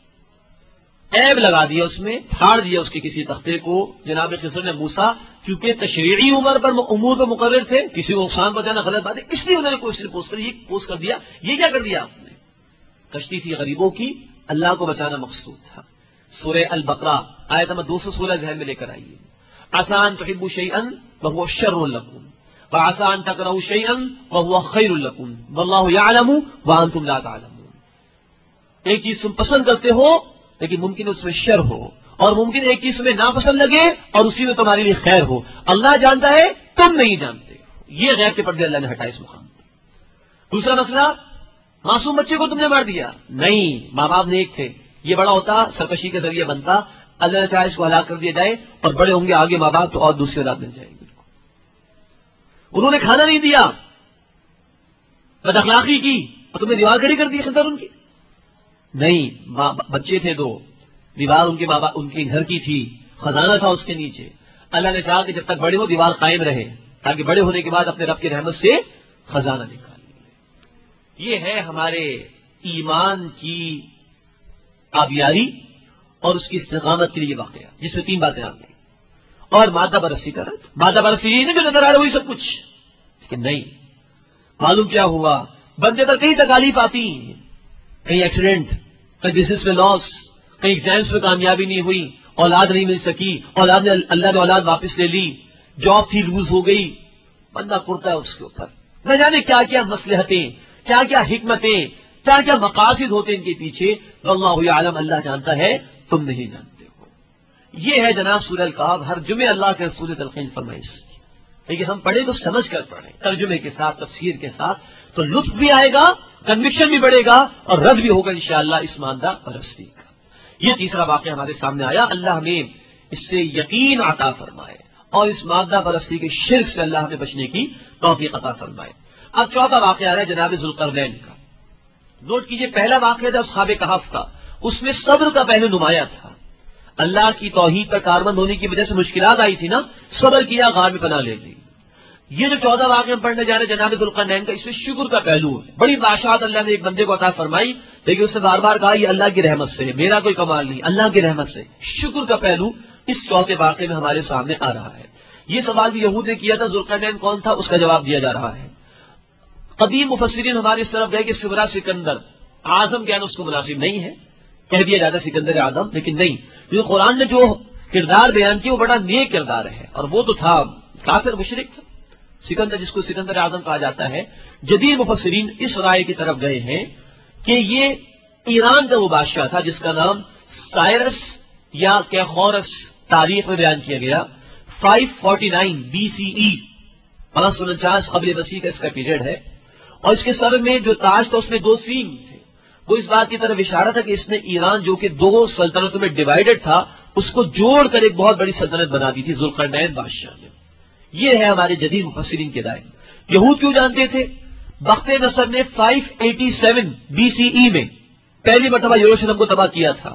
عیب لگا دیا، اس میں پھاڑ دیا اس کے کسی تختے کو. جناب خضر نے موسیٰ کیونکہ تشریعی امور پر مقرر تھے، کسی کو نقصان پہنچانا غلط بات ہے، اس لیے انہوں نے پوسٹ کر دیا. یہ کیا کر دیا آپ نے؟ کشتی تھی غریبوں کی، اللہ کو بچانا مقصود تھا. سورہ البقرہ آیت نمبر 216 ذہن میں لے کر آئیے. عسى أن تحبوا شيئا وهو شر لكم وعسى أن تكرهوا شيئا وهو خير لكم والله يعلم وأنتم لا تعلمون. ایک چیز تم پسند کرتے ہو لیکن ممکن اس میں شر ہو، اور ممکن ایک چیز تمہیں ناپسند لگے اور اسی میں تمہارے لیے خیر ہو. اللہ جانتا ہے، تم نہیں جانتے. یہ غیب کے پردے اللہ نے ہٹائے اس مقام پر. دوسرا مسئلہ، معصوم بچے کو تم نے مار دیا. نہیں، ماں باپ نیک تھے. یہ بڑا ہوتا سرکشی کے ذریعے بنتا، اللہ نے چاہے اس کو ہلاک کر دیا جائے اور بڑے ہوں گے آگے ماں باپ تو اور دوسری اولاد مل جائے گی. انہوں نے کھانا نہیں دیا، بد اخلاقی کی اور تم نے دیوار کھڑی کر دی خطر ان کی. نہیں، بچے تھے دو، دیوار ان کے ماں باپ ان کے گھر کی تھی، خزانہ تھا اس کے نیچے. اللہ نے چاہا کہ جب تک بڑے ہو دیوار قائم رہے تاکہ بڑے ہونے کے بعد اپنے رب کی رحمت سے خزانہ نکال. یہ ہے ہمارے ایمان کی آبیاری اور اس کی استقامت کے لیے واقعہ، جس میں 3 باتیں آ گئی. اور مادہ پرستی کا رد. مادہ پرستی یہ نہیں جو نظر آ رہا وہی سب کچھ، لیکن نہیں. معلوم کیا ہوا، بندے پر کئی تکالیف آتی ہیں، کہیں ایکسیڈنٹ، کہیں بزنس میں لاس، کہیں ایگزامس میں کامیابی نہیں ہوئی، اولاد نہیں مل سکی، اولاد نے اللہ نے اولاد واپس لے لی، جاب تھی لوز ہو گئی. بندہ کرتا ہے اس کے اوپر، نہ جانے کیا کیا مصلحتیں، کیا کیا حکمتیں، کیا کیا مقاصد ہوتے ان کے پیچھے. واللہ یعلم، اللہ جانتا ہے، تم نہیں جانتے ہو. یہ ہے جناب سورہ الکہف. ہر جمعے اللہ کے رسول تلقین فرمائش، لیکن ہم پڑھیں تو سمجھ کر پڑھیں، ترجمے کے ساتھ، تفسیر کے ساتھ، تو لطف بھی آئے گا، کنوکشن بھی بڑھے گا اور رد بھی ہوگا انشاءاللہ اس مادہ پرستی کا. یہ تیسرا واقعہ ہمارے سامنے آیا. اللہ ہمیں اس سے یقین عطا فرمائے اور اس مادہ پرستی کے شرک سے اللہ ہمیں بچنے کی توفیق عطا فرمائے. اب چوتھا واقعہ آ رہا ہے جناب ذوالقرنین کا. نوٹ کیجئے، پہلا واقعہ تھا اصحاب کہف کا، اس میں صبر کا پہلو نمایاں تھا. اللہ کی توحید پر کاربند ہونے کی وجہ سے مشکلات آئی تھی نا، صبر کیا، غار میں پناہ لے لی. یہ جو 14 واقعہ ہم پڑھنے جا رہے ہیں جناب ذوالقرنین کا، اس میں شکر کا پہلو ہے. بڑی بادشاہت اللہ نے ایک بندے کو عطا فرمائی، لیکن اس نے بار بار کہا یہ اللہ کی رحمت سے ہے، میرا کوئی کمال نہیں، اللہ کی رحمت سے. شکر کا پہلو اس چوتھے واقعے میں ہمارے سامنے آ رہا ہے. یہ سوال بھی یہود نے کیا تھا ذوالقرنین کون تھا، اس کا جواب دیا جا رہا ہے. قدیم مفسرین ہمارے اس طرف گئے کہ سورہ سکندر اعظم کہنا اس کو مناسب نہیں ہے، کہہ دیا جاتا سکندر اعظم، لیکن نہیں، کیونکہ قرآن نے جو کردار بیان کیا وہ بڑا نیک کردار ہے، اور وہ تو تھا کافر مشرک تھا سکندر، جس کو سکندر اعظم کہا جاتا ہے. جدید مفسرین اس رائے کی طرف گئے ہیں کہ یہ ایران کا وہ بادشاہ تھا جس کا نام سائرس یا کیخورس تاریخ میں بیان کیا گیا. 549 BCE، 549 قبل مسیح کا اس کا پیریڈ ہے. اور اس کے سر میں جو تاج تھا اس میں 2 سیم تھے. وہ اس بات کی طرف اشارہ تھا کہ اس نے ایران جو کہ 2 سلطنتوں میں ڈیوائیڈڈ تھا اس کو جوڑ کر ایک بہت بڑی سلطنت بنا دی تھی ذوالقرنین بادشاہ نے. یہ ہے ہمارے جدید مفسرین کے رائے. یہود کیوں جانتے تھے؟ بخت نصر نے 587 BCE میں پہلی مرتبہ یروشلم کو تباہ کیا تھا.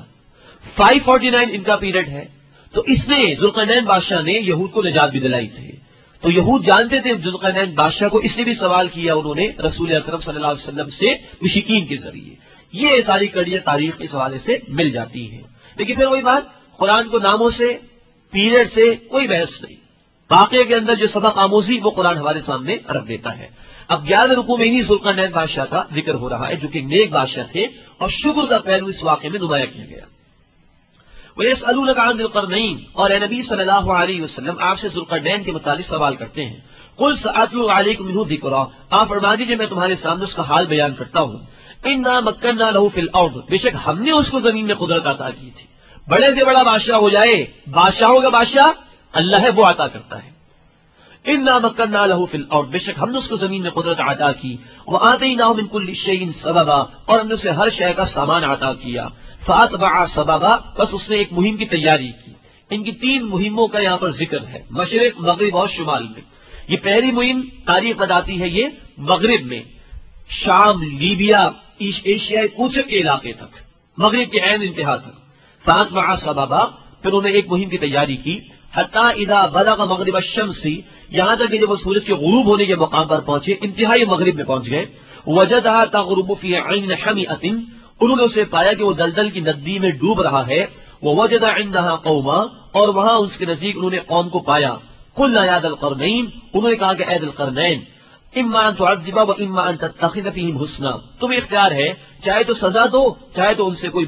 549 ان کا پیریڈ ہے، تو اس نے ذوالقرنین بادشاہ نے یہود کو نجات بھی دلائی تھی. تو یہود جانتے تھے ذوالقرنین بادشاہ کو، اس لیے بھی سوال کیا انہوں نے رسول اکرم صلی اللہ علیہ وسلم سے مشرکین کے ذریعے. یہ ساری کڑیاں تاریخ اس حوالے سے مل جاتی ہیں. لیکن پھر وہی بات، قرآن کو ناموں سے، پیریڈ سے کوئی بحث نہیں. واقعے کے اندر جو سبق آموزی وہ قرآن ہمارے سامنے رکھ دیتا ہے. اب 11 رکوع میں ہی ذوالقرنین بادشاہ کا ذکر ہو رہا ہے جو کہ نیک بادشاہ تھے، اور شکر کا پہلو اس واقعے میں نمایاں کیا گیا. وَيَسْأَلُونَكَ عَنِ ذِي الْقَرْنَيْنِ، اور اے نبی صلی اللہ علیہ وسلم آپ سے ذوالقرنین کے متعلق سوال کرتے ہیں. قُلْ سَأَتْلُو عَلَيْكُم مِّنْهُ ذِكْرًا، آپ فرما دیجیے میں تمہارے سامنے اس کا حال بیان کرتا ہوں. اِنَّا مَكَّنَّا لَهُ فِي الْأَرْضِ، بے شک ہم نے اس کو زمین میں قدرت عطا کی تھی. بڑے سے بڑا بادشاہ ہو جائے، بادشاہوں کا بادشاہ اللہ ہے، وہ عطا کرتا ہے. اِنَّا مَكَّنَّا لَهُ فِي الْأَرْضِ، بے شک ہم نے اس کو زمین میں قدرت عطا کی. وَآتَيْنَاهُ مِن كُلِّ شَيْءٍ سَبَبًا، اور ہم نے اسے ہر شے کا سامان عطا کیا. فَأَتْبَعَ سَبَبًا، بس اس نے ایک مہم کی تیاری کی. ان کی 3 مہموں کا یہاں پر ذکر ہے، مشرق، مغرب اور شمال میں. یہ پہلی مہم تاریخ بتاتی ہے یہ مغرب میں، شام، لیبیا، ایشیائی کوچک کے علاقے تک، مغرب کے عین انتہا تک. فَأَتْبَعَ سَبَبًا، پھر انہوں نے ایک مہم کی تیاری کی. حتیٰ اذا بلغ مغرب الشمس، یہاں تک کہ جب وہ سورج کے غروب ہونے کے مقام پر پہنچے، انتہائی مغرب میں پہنچ گئے. وجدها تغرب في عين حمئة، انہوں نے اسے پایا کہ وہ دلدل کی ندی میں ڈوب رہا ہے. ووجد عندها قوما، اور وہاں اس کے نزدیک انہوں نے قوم کو پایا. قلنا یا ذا القرنین، انہوں نے کہا کہ اے ذا القرنین، اما ان تعذب واما ان تتخذ فيهم حسنا، تمہیں اختیار ہے، چاہے تو سزا دو، چاہے تو ان سے کوئی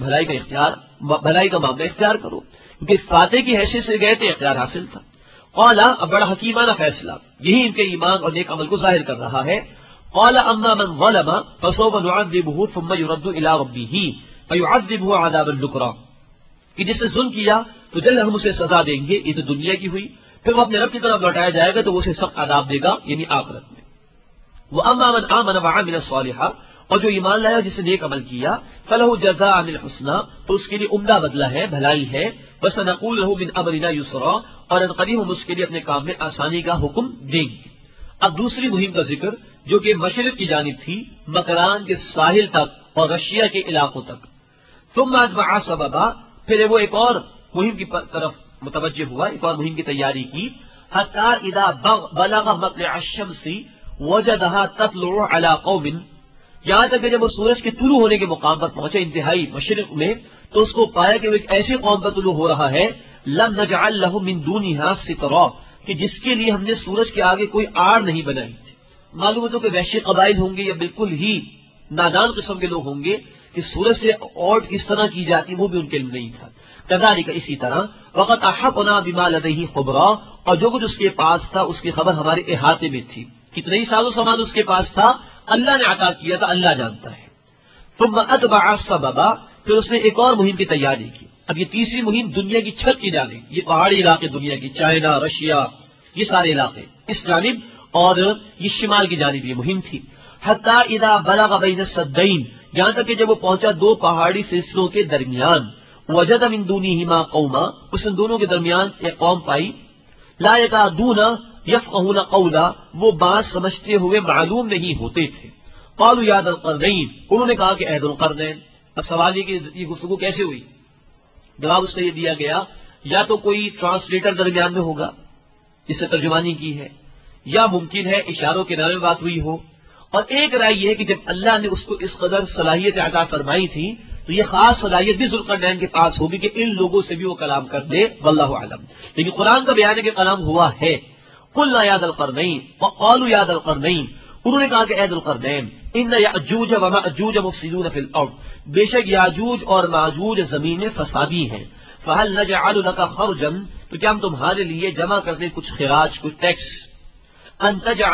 بھلائی کا معاملہ اختیار کرو، کیونکہ فاتح کی حیثیت سے گئے تھے، اختیار حاصل تھا. قال، اب بڑا حکیمانہ فیصلہ، یہی ان کے ایمان اور نیک عمل کو ظاہر کر رہا ہے. قال اما من ظلم فسوف نعذبه ثم يرد الى ربه فيعذبه عذابا نكرا، کہ جس نے ظلم کیا تو تو جلد ہم اسے سزا دیں گے، یہ تو دنیا کی ہوئی، پھر وہ اپنے رب کی طرف لوٹایا جائے گا تو وہ اسے سخت عذاب دے گا یعنی آخرت میں۔ وہ اما من آمن وعمل صالحا، اور جو ایمان لایا جس نے نیک عمل کیا، فلہ جزاء الحسنى، تو اس کے لیے عمدہ بدلہ ہے، بھلائی ہے، وسنقول له من امرنا یسرا، اور ان قریب ہم اس کے لیے اپنے کام میں آسانی کا حکم دیں گے۔ اب دوسری مہم کا ذکر جو کہ مشرق کی جانب تھی، مکران کے ساحل تک اور رشیا کے علاقوں تک۔ ثم اتبع سببا، پھر وہ ایک اور مہم کی طرف متوجہ ہوا، ایک اور مہم کی تیاری کی، حتی اذا بلغ مطلع الشمس وجدها تطلع على قوم، یہاں تک کہ جب وہ سورج کے طلوع ہونے کے مقام پر پہنچے انتہائی مشرق میں، تو اس کو پایا کہ وہ ایک ایسی قوم پر طلوع ہو رہا ہے، لم نجعل له من دونها سترا، کہ جس کے لیے ہم نے سورج کے آگے کوئی آڑ نہیں بنائی تھی۔ معلوم ہے تو کہ وحشی قبائل ہوں گے یا بالکل ہی نادان قسم کے لوگ ہوں گے کہ سورج سے اوٹ کس طرح کی جاتی وہ بھی ان کے علم نہیں تھا۔ کذالک، اسی طرح، وقد احاطنا بما لديه خبرا، اور جو کچھ اس کے پاس تھا اس کی خبر ہمارے احاطے میں تھی، کتنے ہی سازو سامان اس کے پاس تھا، اللہ نے عطا کیا تھا، اللہ جانتا ہے۔ ثم اتبع سببا، پھر اس نے ایک اور مہم کی تیاری کی۔ اب یہ تیسری مہم دنیا کی چھت کی جانب، یہ پہاڑی علاقے دنیا کی، چائنا، رشیا، یہ سارے علاقے اس جانب، اور یہ شمال کی جانب یہ مہم تھی۔ حتی اذا بلغ بین السدین، یہاں تک کہ جب وہ پہنچا دو پہاڑی سلسلوں کے درمیان، وجد من دونہما قوما، اس نے دونوں کے درمیان ایک قوم پائی، لا یکادون یفقہون قولا، وہ بات سمجھتے ہوئے معلوم نہیں ہوتے تھے۔ قالوا یا ذا القرنین، انہوں نے کہا کہ اے ذو القرنین۔ اب سوال یہ کہ یہ گفتگو کیسے ہوئی؟ جواب اس سے یہ دیا گیا، یا تو کوئی ٹرانسلیٹر درمیان میں ہوگا جس سے ترجمانی کی ہے، یا ممکن ہے اشاروں کے نام میں بات ہوئی ہو، اور ایک رائے یہ ہے کہ جب اللہ نے اس کو اس قدر صلاحیت عطا فرمائی تھی تو یہ خاص صلاحیت بھی ذوالقرنین کے پاس ہوگی کہ ان لوگوں سے بھی وہ کلام کر دے، واللہ اعلم۔ لیکن قرآن کا بیان ہے کہ کلام ہوا ہے۔ قلنا یا ذا القرنین وقالوا یا ذا القرنین، انہوں نے کہا کہ اے ذو القرنین، ان یاجوج وماجوج مفسدون فی الارض، بے شک یاجوج اور ماجوج زمین میں فسادی ہیں، فہل نجعل لک خرجا، تو کیا ہم تمہارے لیے جمع کر دیں کچھ خراج، کچھ ٹیکس، ان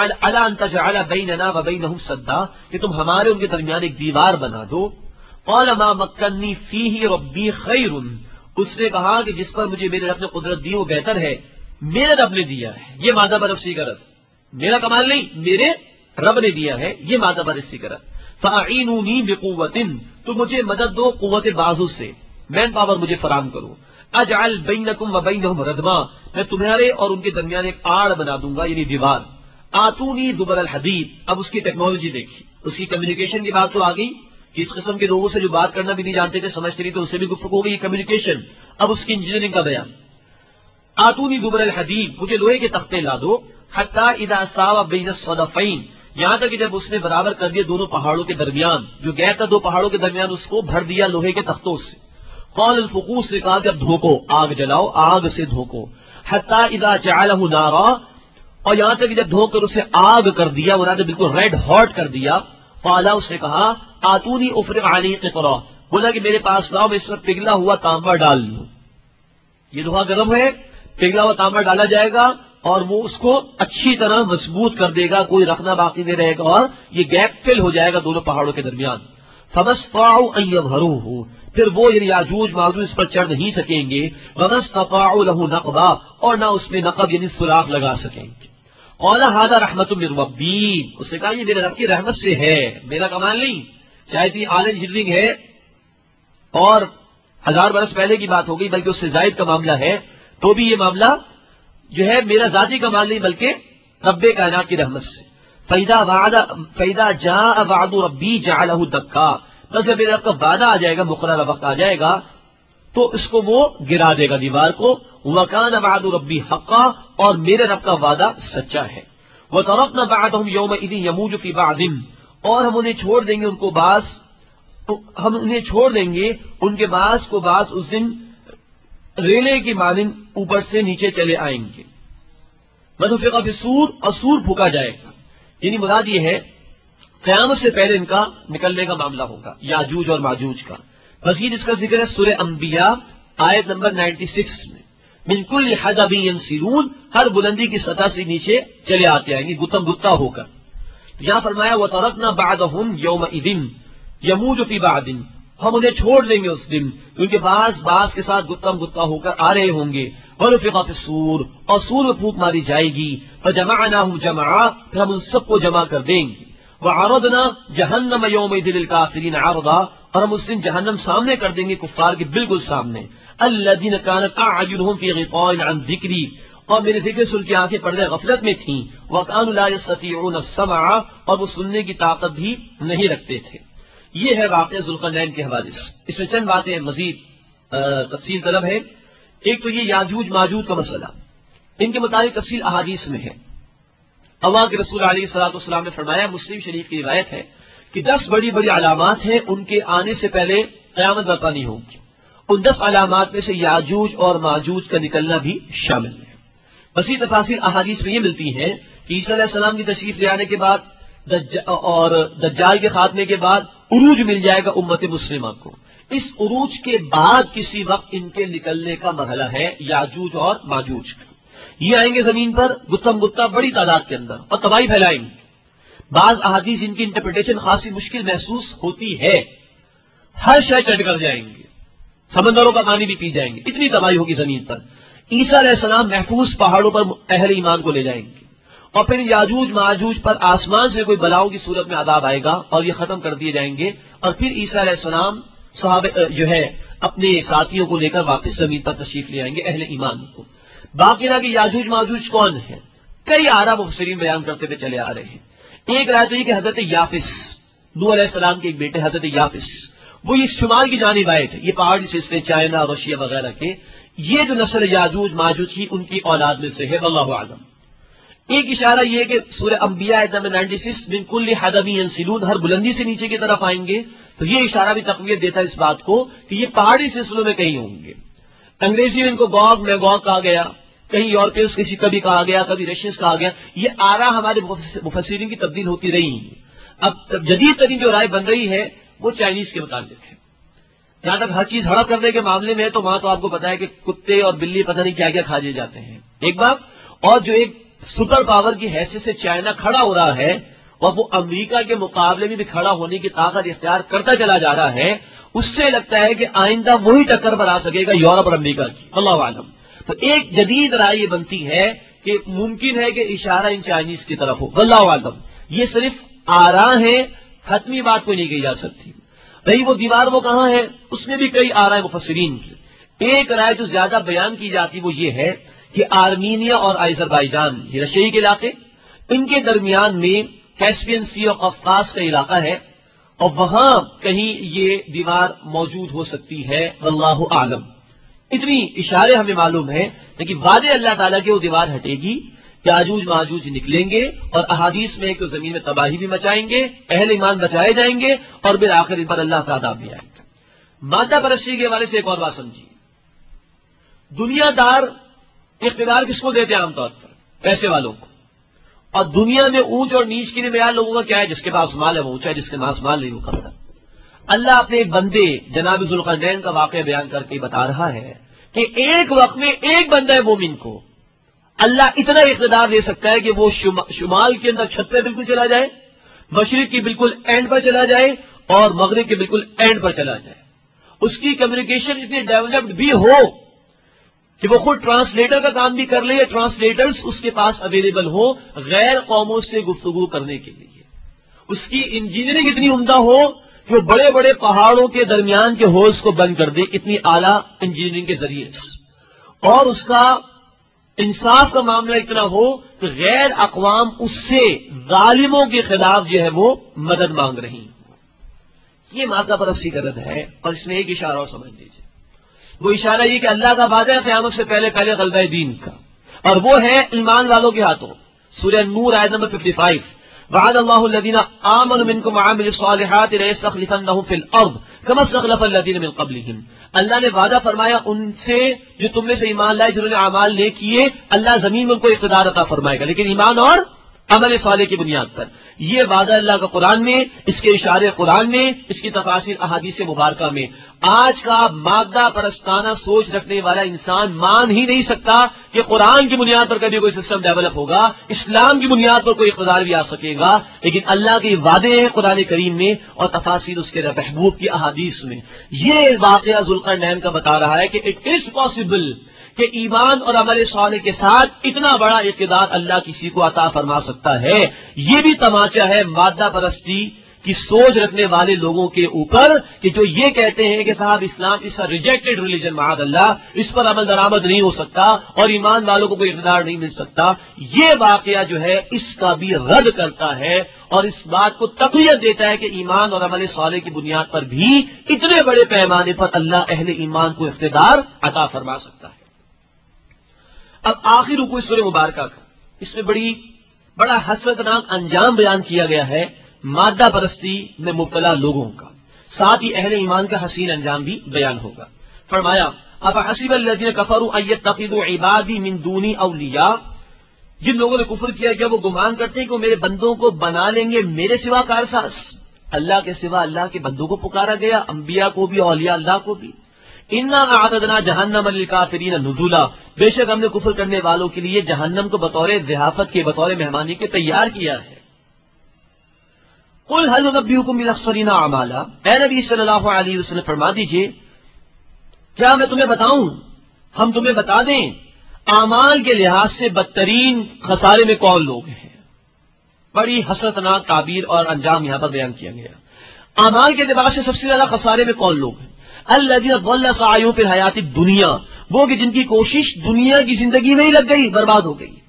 تجعل بیننا وبینہم سدا، کہ تم ہمارے ان کے درمیان ایک دیوار بنا دو۔ قال ما مکنی فیہ ربی خیر، اس نے کہا کہ جس پر مجھے میرے رب نے قدرت دی وہ بہتر ہے، میرے رب نے دیا ہے، یہ مادہ برسی کا رب، میرا کمال نہیں، میرے رب نے دیا ہے، یہ مادہ برسی کا رب۔ فاعینونی بقوۃ، تو مجھے مدد دو قوت بازو سے، مین پاور مجھے فراہم کرو۔ اجعل بینکم وبینہم ردما، میں تمہارے اور ان کے درمیان ایک آڑ بنا دوں گا یعنی دیوار۔ آتونی زبر الحدید، اب اس کی ٹیکنالوجی دیکھی، اس کی کمیونیکیشن کی بات تو آ گئی کہ اس قسم کے لوگوں سے جو بات کرنا بھی نہیں جانتے تھے، سمجھتے نہیں تو اس سے بھی گفتگو ہو گئی، کمیونیکیشن۔ اب اس کی انجینئرنگ کا بیان، آتونی زبر الحدید، مجھے لوہے کے تختے لا دو، حتی اذا ساوى بین الصدفین، یہاں تک کہ جب اس نے برابر کر دیا دونوں پہاڑوں کے درمیان، جو گیپ تھا دو پہاڑوں کے درمیان اس کو بھر دیا لوہے کے تختوں سے۔ قال الفقوس نے کہا کہ اب دھوکو، آگ جلاؤ، آگ سے دھوکو۔ حتی اذا جعلہ نارا، اور یہاں تک کہ جب دھو کر اسے آگ کر دیا، وہ نے بالکل ریڈ ہاٹ کر دیا۔ قال اس نے کہا آتونی افرغ علیہ قطرہ، بولا کہ میرے پاس لاؤ میں اس پر پگھلا ہوا تانبا ڈال لوں۔ یہ لوہا گرم ہے، پگھلا ہوا تانبا ڈالا جائے گا اور وہ اس کو اچھی طرح مضبوط کر دے گا، کوئی رکھنا باقی نہیں رہے گا، اور یہ گیپ فل ہو جائے گا دونوں پہاڑوں کے درمیان۔ فمستطاعوا ان يظهروه، پھر وہ یعنی یاجوج ماجوج اس پر چڑھ نہیں سکیں گے، ومستطاعوا له نقبا، اور نہ اس میں نقب یعنی سوراخ لگا سکیں گے۔ قال هذا رحمت من ربی، اس نے کہا یہ میرے رب کی رحمت سے ہے، میرا کمال نہیں، شاید یہ اعلی انجینئرنگ ہے اور 1000 برس پہلے کی بات ہو گئی، بلکہ اس سے زائد کا معاملہ ہے، تو بھی یہ معاملہ جو ہے میرا ذاتی کمال نہیں بلکہ رب کائنات کی رحمت سے۔ فَإِذَا جَاءَ وَعْدُ رَبِّي جَعَلَهُ دَكَّا، بس جب میرے رب کا وعدہ آ جائے گا، مقررہ وقت آ جائے گا تو اس کو وہ گرا دے گا دیوار کو۔ وَكَانَ وَعْدُ رَبِّي حَقًّا، اور میرے رب کا وعدہ سچا ہے۔ وَتَرَكْنَا بَعْضَهُمْ يَوْمَئِذٍ يَمُوجُ فِي بَعْضٍ، اور ہم انہیں چھوڑ دیں گے ان کے بعض کو بعض اس دن ریلے کی مانند اوپر سے نیچے چلے آئیں گے۔ وَنُفِخَ فِي الصُّورِ، اور سور پھونکا جائے گا، یعنی مراد یہ ہے قیامت سے پہلے ان کا نکلنے کا معاملہ ہوگا، یاجوج اور ماجوج کا۔ مزید اس کا ذکر ہے سورہ انبیاء آیت نمبر 96 میں، من کل حدب ینسلون، ہر بلندی کی سطح سے نیچے چلے آتے آئیں گے گتم گتا ہو کر۔ یہاں فرمایا وَتَرَكْنَا بَعْضَهُمْ يَوْمَئِذٍ يَمُوجُ فِي بَعْضٍ، ہم انہیں چھوڑ دیں گے اس دن، کیونکہ بعض کے ساتھ گتم گتا ہو کر آ رہے ہوں گے. وَنُفِخَ فِي الصُّورِ، اور سور میں پھونک ماری جائے گی. فَجَمَعْنَاهُمْ جَمْعًا، پھر ہم ان سب کو جمع کر دیں گے. وَعَرَضْنَا جَهَنَّمَ يَوْمَئِذٍ لِلْكَافِرِينَ عَرْضًا، اور ہم اس دن جہنم سامنے کر دیں گے کفار کے بالکل سامنے. الَّذِينَ كَانَتْ أَعْيُنُهُمْ فِي غِطَاءٍ عَنْ ذِكْرِي، اور میرے ذکر سے ان کی آنکھیں پردے غفلت میں تھیں. وَكَانُوا لَا يَسْتَطِيعُونَ السَّمْعَ، اور وہ سننے کی طاقت بھی نہیں رکھتے تھے. یہ ہے واقعہ ذوالقرنین کے حوالے سے. اس میں چند باتیں مزید تفصیل طلب ہے. ایک تو یہ یاجوج ماجوج کا مسئلہ، ان کے متعلق تفصیل احادیث میں ہے. اللہ کے رسول علیہ الصلوۃ والسلام نے فرمایا، مسلم شریف کی روایت ہے کہ 10 بڑی بڑی علامات ہیں، ان کے آنے سے پہلے قیامت برپا نہیں ہوگی. ان 10 علامات میں سے یاجوج اور ماجوج کا نکلنا بھی شامل ہے. مزید تفاصیل احادیث میں یہ ملتی ہیں کہ عیسیٰ علیہ السلام کی تشریف لے آنے کے بعد اور دجال کے خاتمے کے بعد عروج مل جائے گا امت مسلمہ کو. اس عروج کے بعد کسی وقت ان کے نکلنے کا مرحلہ ہے یاجوج اور ماجوج کا. یہ آئیں گے زمین پر گتم گتا بڑی تعداد کے اندر اور تباہی پھیلائیں گے. بعض احادیث ان کی انٹرپریٹیشن خاصی مشکل محسوس ہوتی ہے. ہر شے چٹ کر جائیں گے، سمندروں کا پانی بھی پی جائیں گے، اتنی تباہی ہوگی زمین پر. عیسیٰ علیہ السلام محفوظ پہاڑوں پر اہل ایمان کو لے جائیں گے، اور پھر یاجوج ماجوج پر آسمان سے کوئی بلاؤں کی صورت میں عذاب آئے گا اور یہ ختم کر دیے جائیں گے. اور پھر عیسیٰ علیہ السلام صحابہ جو ہے اپنے ساتھیوں کو لے کر واپس زمین پر تشریف لے آئیں گے اہل ایمان کو. باقی رہا کہ یاجوج ماجوج کون ہے، کئی آرا مفسرین بیان کرتے ہوئے چلے آ رہے ہیں. ایک رائے تو یہ کہ حضرت یافس، نوح علیہ السلام کے ایک بیٹے حضرت یافس، وہ اس شمال کی جانب آئے تھے، یہ پہاڑی سلسلے چائنا رشیا وغیرہ کے. یہ جو نسل یاجوج ماجوج کی ان کی اولاد میں سے ہے، واللہ اعلم. ایک اشارہ یہ کہ سورہ انبیاء آیت نمبر 96 من کل حدب ینسلون، ہر بلندی سے نیچے کی طرف آئیں گے. تو یہ اشارہ بھی تقویت دیتا ہے اس بات کو کہ یہ پہاڑی سلسلوں میں کہیں ہوں گے. انگریزی میں ان کو گوگ میگوگ کہا گیا، کہیں یورپیس کسی کبھی کہا گیا، کبھی رشینس کہا گیا. یہ آرا ہمارے مفسرین کی تبدیل ہوتی رہی ہیں. اب جدید ترین جو رائے بن رہی ہے وہ چائنیز کے متعلق ہے. جہاں تک ہر چیز ہڑپ کرنے کے معاملے میں ہے تو وہاں تو آپ کو پتا ہے کہ کتے اور بلی پتہ نہیں کیا کیا کھا دیے جاتے ہیں ایک بار. اور جو ایک سپر پاور کی حیثیت سے چائنا کھڑا ہو رہا ہے اور وہ امریکہ کے مقابلے میں بھی کھڑا ہونے کی طاقت اختیار کرتا چلا جا رہا ہے، اس سے لگتا ہے کہ آئندہ وہی ٹکر پر آ سکے گا یورپ اور امریکہ کی، اللہ عالم. تو ایک جدید رائے یہ بنتی ہے کہ ممکن ہے کہ اشارہ ان چائنیز کی طرف ہو، واللہ عالم. یہ صرف آرا ہے، حتمی بات کوئی نہیں کہی جا سکتی. رہی وہ دیوار وہ کہاں ہے، اس میں بھی کئی آرائے مفسرین کی. ایک رائے جو زیادہ بیان کی جاتی وہ یہ ہے کہ آرمینیا اور آذربائیجان، یہ رشیائی کے علاقے، ان کے درمیان میں کیسپین سی اور قفقاز کا علاقہ ہے، اور وہاں کہیں یہ دیوار موجود ہو سکتی ہے، واللہ اعلم. اتنی اشارے ہمیں معلوم ہے، لیکن وعدے اللہ تعالیٰ کی وہ دیوار ہٹے گی، یاجوج ماجوج نکلیں گے، اور احادیث میں کہ زمین میں تباہی بھی مچائیں گے، اہل ایمان بچائے جائیں گے، اور بالآخر ان پر اللہ کا عذاب بھی آئے گا. مادہ پرستی کے حوالے سے ایک اور بات سمجھیے. دنیا دار اقتدار کس کو دیتے ہیں عام طور پر؟ پیسے والوں کو. اور دنیا میں اونچ اور نیچ کے لیے معیار لوگوں کا کیا ہے؟ جس کے پاس مال ہے وہ اونچا ہے، جس کے پاس مال نہیں وہ کم ہے. اللہ اپنے ایک بندے جناب ذوالقرنین کا واقعہ بیان کر کے بتا رہا ہے کہ ایک وقت میں ایک بندہ مومن کو اللہ اتنا اقتدار دے سکتا ہے کہ وہ شمال کے اندر چھت پہ بالکل چلا جائے، مشرق کی بالکل اینڈ پر چلا جائے، اور مغرب کے بالکل اینڈ پر چلا جائے. اس کی کمیونیکیشن اتنی ڈیولپڈ بھی ہو کہ وہ خود ٹرانسلیٹر کا کام بھی کر لے، ٹرانسلیٹرز اس کے پاس اویلیبل ہو غیر قوموں سے گفتگو کرنے کے لیے. اس کی انجینئرنگ اتنی عمدہ ہو کہ وہ بڑے بڑے پہاڑوں کے درمیان کے ہولز کو بند کر دے، اتنی اعلیٰ انجینئرنگ کے ذریعے سے. اور اس کا انصاف کا معاملہ اتنا ہو کہ غیر اقوام اس سے ظالموں کے خلاف جو ہے وہ مدد مانگ رہی. یہ مادہ پرستی کا رد ہے. اور اس میں ایک اشارہ اور سمجھ لیجیے، وہ اشارہ یہ کہ اللہ کا وعدہ ہے قیامت سے پہلے غلبہ دین کا، اور وہ ہے ایمان والوں کے ہاتھوں. سورہ نور آیت نمبر 55، وعد اللہ الذین آمنوا منکم وعملوا الصالحات لیستخلفنہم فی الارض کما استخلف الذین من قبلہم. اللہ نے وعدہ فرمایا ان سے جو تم میں سے ایمان لائے، جنہوں نے اعمال نیک کیے، اللہ زمین میں ان کو اقتدار عطا فرمائے گا، لیکن ایمان اور عمل صالح کی بنیاد پر. یہ وعدہ اللہ کا قرآن میں، اس کے اشارے قرآن میں، اس کی تفاصیر احادیث مبارکہ میں. آج کا مادہ پرستانہ سوچ رکھنے والا انسان مان ہی نہیں سکتا کہ قرآن کی بنیاد پر کبھی کوئی سسٹم ڈیولپ ہوگا، اسلام کی بنیاد پر کوئی اقتدار بھی آ سکے گا. لیکن اللہ کے وعدے ہیں قرآن کریم میں اور تفاصیر اس کے محبوب کی احادیث میں. یہ واقعہ ذوالقرنین کا بتا رہا ہے کہ اٹ از پاسبل کہ ایمان اور عمل صالح کے ساتھ اتنا بڑا اقتدار اللہ کسی کو عطا فرما سکتا ہے. یہ بھی تماچا ہے مادہ پرستی کی سوچ رکھنے والے لوگوں کے اوپر کہ جو یہ کہتے ہیں کہ صاحب اسلام اس ریجیکٹڈ ریلیجن، معاذ اللہ، اس پر عمل درآمد نہیں ہو سکتا اور ایمان والوں کو کوئی اقتدار نہیں مل سکتا. یہ واقعہ جو ہے اس کا بھی رد کرتا ہے اور اس بات کو تقویت دیتا ہے کہ ایمان اور عمل صالح کی بنیاد پر بھی اتنے بڑے پیمانے پر اللہ اہل ایمان کو اقتدار عطا فرما سکتا ہے. اب آخر رکوع سورہ مبارکہ کا، اس میں بڑا حسرتناک انجام بیان کیا گیا ہے مادہ پرستی میں مبتلا لوگوں کا، ساتھ ہی اہل ایمان کا حسین انجام بھی بیان ہوگا. فرمایا افحسب الذین کفروا ان یتخذوا عبادی من دونی اولیاء، جن لوگوں نے کفر کیا کیا وہ گمان کرتے ہیں کہ وہ میرے بندوں کو بنا لیں گے میرے سوا کارساز. اللہ کے سوا اللہ کے بندوں کو پکارا گیا، انبیاء کو بھی، اولیاء اللہ کو بھی. انا اعتدنا جہنم للکافرین نزلا، بے شک ہم نے کفر کرنے والوں کے لیے جہنم کو بطور ضیافت کے، بطور مہمانی کے تیار کیا ہے. قل هل ننبئکم بالاخسرین اعمالا، اے نبی صلی اللہ علیہ وسلم فرما دیجئے کیا میں تمہیں بتاؤں، ہم تمہیں بتا دیں اعمال کے لحاظ سے بدترین خسارے میں کون لوگ ہیں. بڑی حسرتناک تعبیر اور انجام یہاں پر بیان کیا گیا. اعمال کے اعتبار سے سب سے زیادہ خسارے میں کون لوگ ہیں؟ الذین ضل سعیہم فی الحیاۃ الدنیا، وہ کہ جن کی کوشش دنیا کی زندگی میں ہی لگ گئی، برباد ہو گئی.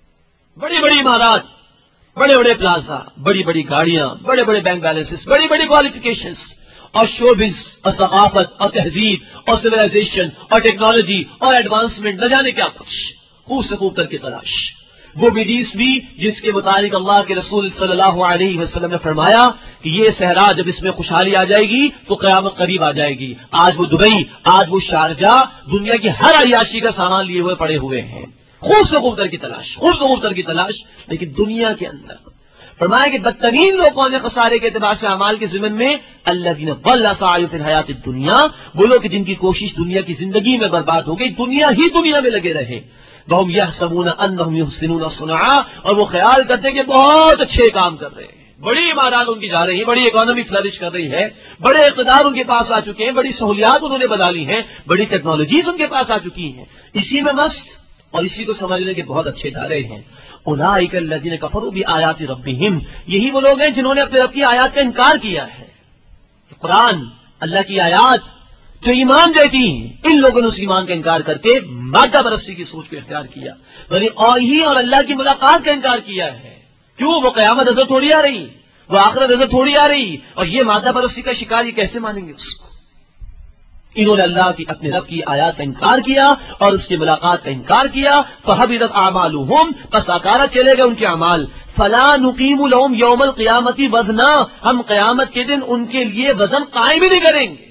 بڑی بڑی عمارات، بڑے بڑے پلازا، بڑی بڑی گاڑیاں، بڑے بڑے بینک بیلنسز، بڑی بڑی کوالیفیکیشنز اور شوبز اور ثقافت اور تہذیب اور سویلائزیشن اور ٹیکنالوجی اور ایڈوانسمنٹ، نہ جانے کیا کچھ، خوب سے خوب کر کے تلاش. وہ بدیس بھی جس کے متعلق اللہ کے رسول صلی اللہ علیہ وسلم نے فرمایا کہ یہ صحرا جب اس میں خوشحالی آ جائے گی تو قیامت قریب آ جائے گی. آج وہ دبئی، آج وہ شارجہ دنیا کی ہر عیاشی کا سامان لیے ہوئے پڑے ہوئے ہیں. خوب سے خوب تر کی تلاش، خوب سے خوب تر کی تلاش. لیکن دنیا کے اندر فرمایا کہ بدترین لوگوں نے خسارے کے اعتبار سے اعمال کے ضمن میں الذین ضل سعیہم فی الحیاۃ الدنیا، وہ لوگ جن کی کوشش دنیا کی زندگی میں برباد ہو گئی، دنیا ہی دنیا میں لگے رہے. وَهُمْ يَحْسَبُونَ أَنَّهُمْ يُحْسِنُونَ صُنْعًا، اور وہ خیال کرتے ہیں کہ بہت اچھے کام کر رہے ہیں، بڑی عمارات ان کی جا رہی ہیں، بڑی اکانومی فلرش کر رہی ہے، بڑے اقتدار ان کے پاس آ چکے ہیں، بڑی سہولیات انہوں نے بنا لی ہیں، بڑی ٹیکنالوجیز ان کے پاس آ چکی ہیں، اسی میں مست اور اسی کو سمجھ لیں کہ بہت اچھے جا رہے ہیں. اولئک الذین کفروا بآیات ربہم، یہی وہ لوگ ہیں جنہوں نے اپنے رب کی آیات کا انکار کیا ہے. قرآن، اللہ کی آیات جو ایمان دیتی ہیں، ان لوگوں نے اس ایمان کا انکار کر کے مادہ پرستی کی سوچ کو اختیار کیا، یعنی اور اللہ کی ملاقات کا انکار کیا ہے. کیوں؟ وہ قیامت نظر تھوڑی آ رہی، وہ آخرت نظر تھوڑی آ رہی، اور یہ مادہ پرستی کا شکار یہ کیسے مانیں گے اس کو؟ انہوں نے اللہ کی اپنے رب کی آیات کا انکار کیا اور اس کی ملاقات کا انکار کیا. فحبطت اعمالهم، پس آکارا چلے گئے ان کے اعمال. فلا نقیم لهم یوم القیامت وزنا، ہم قیامت کے دن ان کے لیے وزن قائم ہی نہیں کریں گے.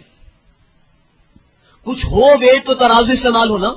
کچھ ہو ویٹ تو ترازو استعمال ہونا،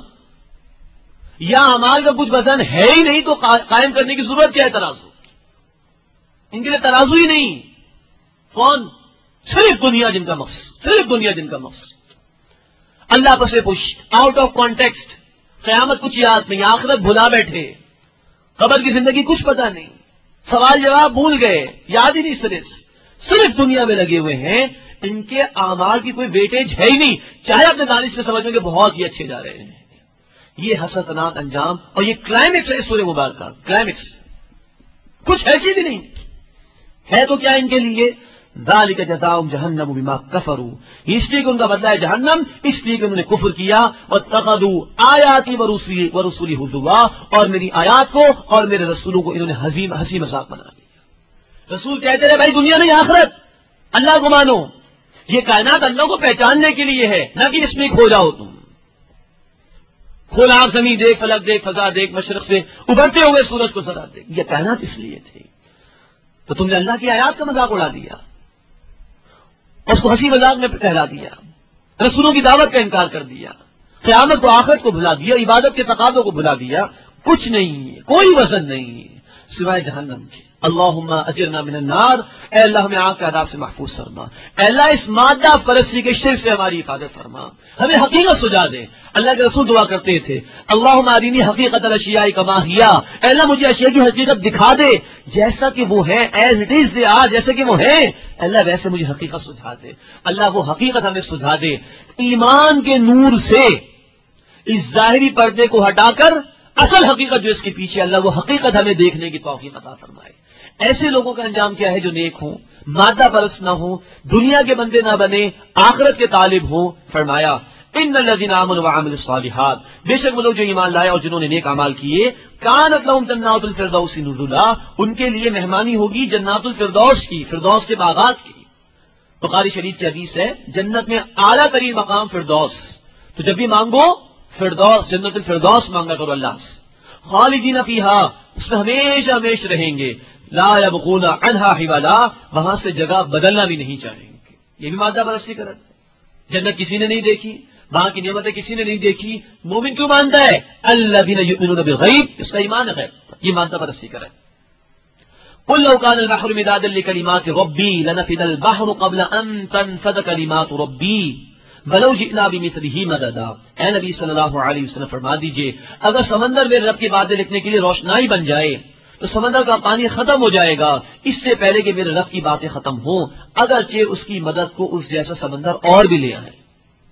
یا اعمال کا کچھ وزن ہے ہی نہیں تو قائم کرنے کی ضرورت کیا ہے؟ ترازو، ان کے لیے ترازو ہی نہیں. کون؟ صرف دنیا جن کا مقصد، صرف دنیا جن کا مقصد. اللہ پس پش، آؤٹ آف کانٹیکسٹ، قیامت کچھ یاد نہیں، آخرت بھلا بیٹھے، قبر کی زندگی کچھ پتا نہیں، سوال جواب بھول گئے، یاد ہی نہیں، صرف دنیا میں لگے ہوئے ہیں. ان کے اعمال کی کوئی ویٹیج ہے ہی نہیں، چاہے اپنے دانش سے سمجھیں کہ بہت ہی اچھے جا رہے ہیں. یہ حسرتناک انجام اور یہ کلائمیکس ہے سورہ مبارکہ، کلائمیکس، کچھ ایسی بھی نہیں ہے. تو کیا ان کے لیے ذالک جزاؤہم جہنم بما کفروا، اس لیے کہ ان کا بدلہ ہے جہنم، اس لیے کہ انہوں نے کفر کیا. واتخذوا آیاتی ورسلی ہزوا، اور میری آیات کو اور میرے رسولوں کو انہوں نے ہنسی مذاق بنا دیا. رسول کہتے رہے بھائی دنیا نہیں آخرت، اللہ کو مانو. یہ کائنات اللہ کو پہچاننے کے لیے ہے، نہ کہ اس میں کھو جاؤ تم. کھولا آپ زمین دیکھ، فلک دیکھ، فضا دیکھ، مشرق سے ابھرتے ہوئے سورج کو سزا دیکھ. یہ کائنات اس لیے تھی. تو تم نے اللہ کی آیات کا مذاق اڑا دیا، اس کو ہنسی مذاق میں ٹھہرا دیا، رسولوں کی دعوت کا انکار کر دیا، قیامت کو آخرت کو بھلا دیا، عبادت کے تقاضوں کو بھلا دیا. کچھ نہیں، کوئی وزن نہیں سوائے جہنم کے۔ اللہم اجرنا من النار، اے اللہ ہمیں آگ کے عذاب سے محفوظ فرما، اے اللہ اس مادہ پرستی کے شرک سے ہماری حفاظت فرما، ہمیں حقیقت سجا دے۔ اللہ کے رسول دعا کرتے تھے اللہم ارینی حقیقت الاشیاء کما ہی، اے اللہ مجھے اشیاء کی حقیقت دکھا دے جیسا کہ وہ ہے، as it is they are, جیسے کہ وہ ہیں، اللہ ویسے مجھے حقیقت سجھا دے۔ اللہ وہ حقیقت ہمیں سجھا دے، ایمان کے نور سے اس ظاہری پردے کو ہٹا کر اصل حقیقت جو اس کے پیچھے، اللہ وہ حقیقت ہمیں دیکھنے کی توفیق عطا فرمائے۔ ایسے لوگوں کا انجام کیا ہے جو نیک ہوں، مادہ پرست نہ ہوں، دنیا کے بندے نہ بنے، آخرت کے طالب ہوں۔ فرمایا ان الذین آمنوا وعملوا الصالحات، بے شک وہ لوگ جو ایمان لائے اور جنہوں نے نیک اعمال کیے، کانت لہم جنات الفردوس نزلا، ان کے لیے مہمانی ہوگی جنات الفردوس کی، فردوس کے باغات کی۔ بخاری شریف کی حدیث ہے جنت میں اعلیٰ ترین مقام فردوس، تو جب بھی مانگو فردوس، جنت الفردوس مانگا کرو اللہ سے۔ خالدین فیہا، اس میں ہمیشہ ہمیشہ رہیں گے، لا یبغون عنہا حولا، وہاں سے جگہ بدلنا بھی نہیں چاہیں گے۔ یہ بھی مادہ پرستی کا رد ہے۔ جنت کسی نے نہیں دیکھی، وہاں کی نعمتیں کسی نے نہیں دیکھی، مومن کیوں مانتا ہے؟ الذین یؤمنون بالغیب، اس کا ایمان ہے غیب، یہ مادہ پرستی کا رد ہے۔ قل لو كان البحر مدادا لكلمات ربي لنفد البحر قبل ان تنفد كلمات ربي ولو جئنا بمثله مددا، اے نبی صلی اللہ علیہ وسلم فرما دیجئے اگر سمندر میں رب کی باتیں لکھنے کے لیے روشنائی بن جائے تو سمندر کا پانی ختم ہو جائے گا اس سے پہلے کہ میرے رب کی باتیں ختم ہوں، اگرچہ اس کی مدد کو اس جیسا سمندر اور بھی لے آئے۔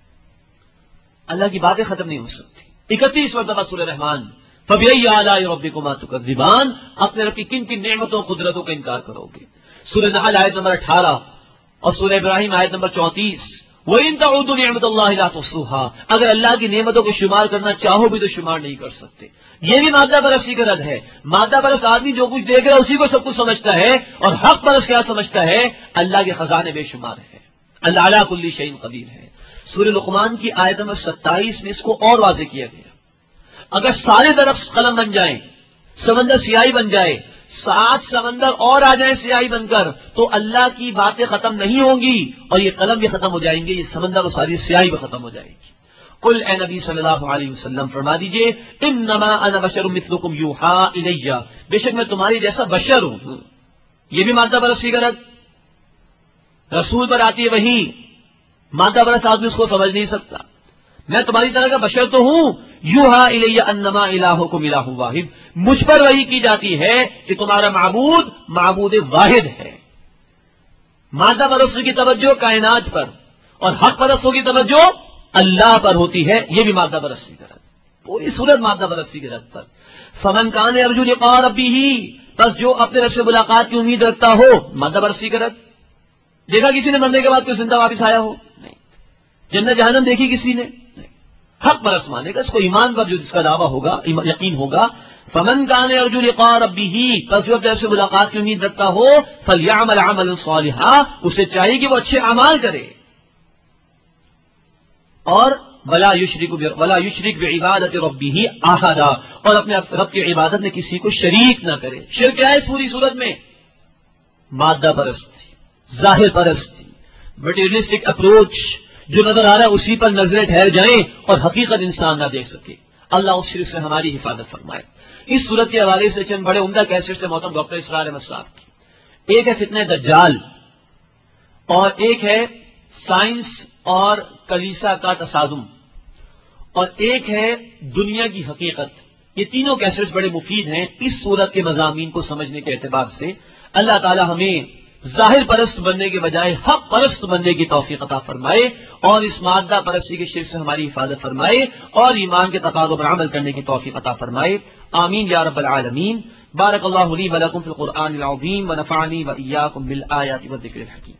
اللہ کی باتیں ختم نہیں ہو سکتی۔ 31 مرتبہ سورہ رحمان، فَبِأَيِّ آلَاءِ رَبِّكُمَا تُكَذِّبَانِ، اپنے رب کی کن کن نعمتوں قدرتوں کا انکار کرو گے۔ سورہ نحل آیت نمبر 18 اور سورہ ابراہیم آیت نمبر 34، وَإِن تَعُدُّوا نِعْمَتَ اللَّهِ لَا تُحْصُوهَا، اگر اللہ کی نعمتوں کو شمار کرنا چاہو بھی تو شمار نہیں کر سکتے۔ یہ بھی مادہ پرستی کا رد ہے۔ مادہ پرست آدمی جو کچھ دیکھ رہا ہے اسی کو سب کچھ سمجھتا ہے، اور حق پرست کیا سمجھتا ہے؟ اللہ کے خزانے بے شمار ہے، اللہ علی کل شیء قدیر ہے۔ سورہ لقمان کی آیت نمبر 27 میں اس کو اور واضح کیا گیا۔ اگر سارے درخت قلم بن جائیں، سمندر سیاہی بن جائے، 7 سمندر اور آ جائیں سیاہی بن کر، تو اللہ کی باتیں ختم نہیں ہوں گی اور یہ قلم بھی ختم ہو جائیں گے، یہ سمندر اور ساری سیاہی بھی ختم ہو جائے گی۔ قل اے نبی صلی اللہ علیہ وسلم فرما دیجئے انما انا بشر مثلکم یوحا الی، بے شک میں تمہاری جیسا بشر ہوں۔ یہ بھی مادہ پرستی کا رد، رسول پر آتی ہے وحی، مادہ پرست آدمی اس کو سمجھ نہیں سکتا۔ میں تمہاری طرح کا بشر تو ہوں، یوحا الی انما الہکم الہ واحد، مجھ پر وحی کی جاتی ہے کہ تمہارا معبود معبود واحد ہے۔ مادہ پرستوں کی توجہ کائنات پر اور حق پرستوں کی توجہ اللہ پر ہوتی ہے، یہ بھی مادہ پرستی کا رد، پوری صورت مادہ پرستی کے رد پر۔ فمن کان یرجو لقاء ربہ، بس جو اپنے رب سے ملاقات کی امید رکھتا ہو، مادہ پرستی کا رد۔ دیکھا کسی نے مرنے کے بعد کوئی زندہ واپس آیا ہو؟ نہیں۔ جنت جہنم دیکھی کسی نے؟ نہیں۔ حق پرست مانے گا اس کو، ایمان پر جو جس کا دعویٰ ہوگا، یقین ہوگا۔ فمن کان یرجو لقاء ربہ، بس جو اپنے رب سے ملاقات کی امید رکھتا ہو، فلیعمل عملا صالحا، اسے چاہیے کہ وہ اچھے اعمال کرے، اور ولا یشرک بعبادت ربہ احدا، اور اپنے رب کی عبادت میں کسی کو شریک نہ کرے۔ شرک کیا ہے اس پوری صورت میں؟ مادہ پرستی، ظاہر پرستی، مٹیریلسٹک اپروچ، جو نظر آ رہا ہے اسی پر نظریں ٹھہر جائیں اور حقیقت انسان نہ دیکھ سکے۔ اللہ اس شرک سے ہماری حفاظت فرمائے۔ اس صورت کے حوالے سے چند بڑے عمدہ کیسٹ سے محترم ڈاکٹر اسرار احمد صاحب کی، ایک ہے فتنہ دجال اور ایک ہے سائنس اور کلیسا کا تصادم، اور ایک ہے دنیا کی حقیقت۔ یہ تینوں کیسٹس بڑے مفید ہیں اس صورت کے مضامین کو سمجھنے کے اعتبار سے۔ اللہ تعالی ہمیں ظاہر پرست بننے کے بجائے حق پرست بننے کی توفیق عطا فرمائے، اور اس مادہ پرستی کے شرک سے ہماری حفاظت فرمائے، اور ایمان کے تقاضوں پر عمل کرنے کی توفیق عطا فرمائے۔ آمین یا رب العالمین۔ بارک اللہ لی ولکم فی القرآن العظیم ونفعنی وإیاکم بالآیات والذکر الحکیم۔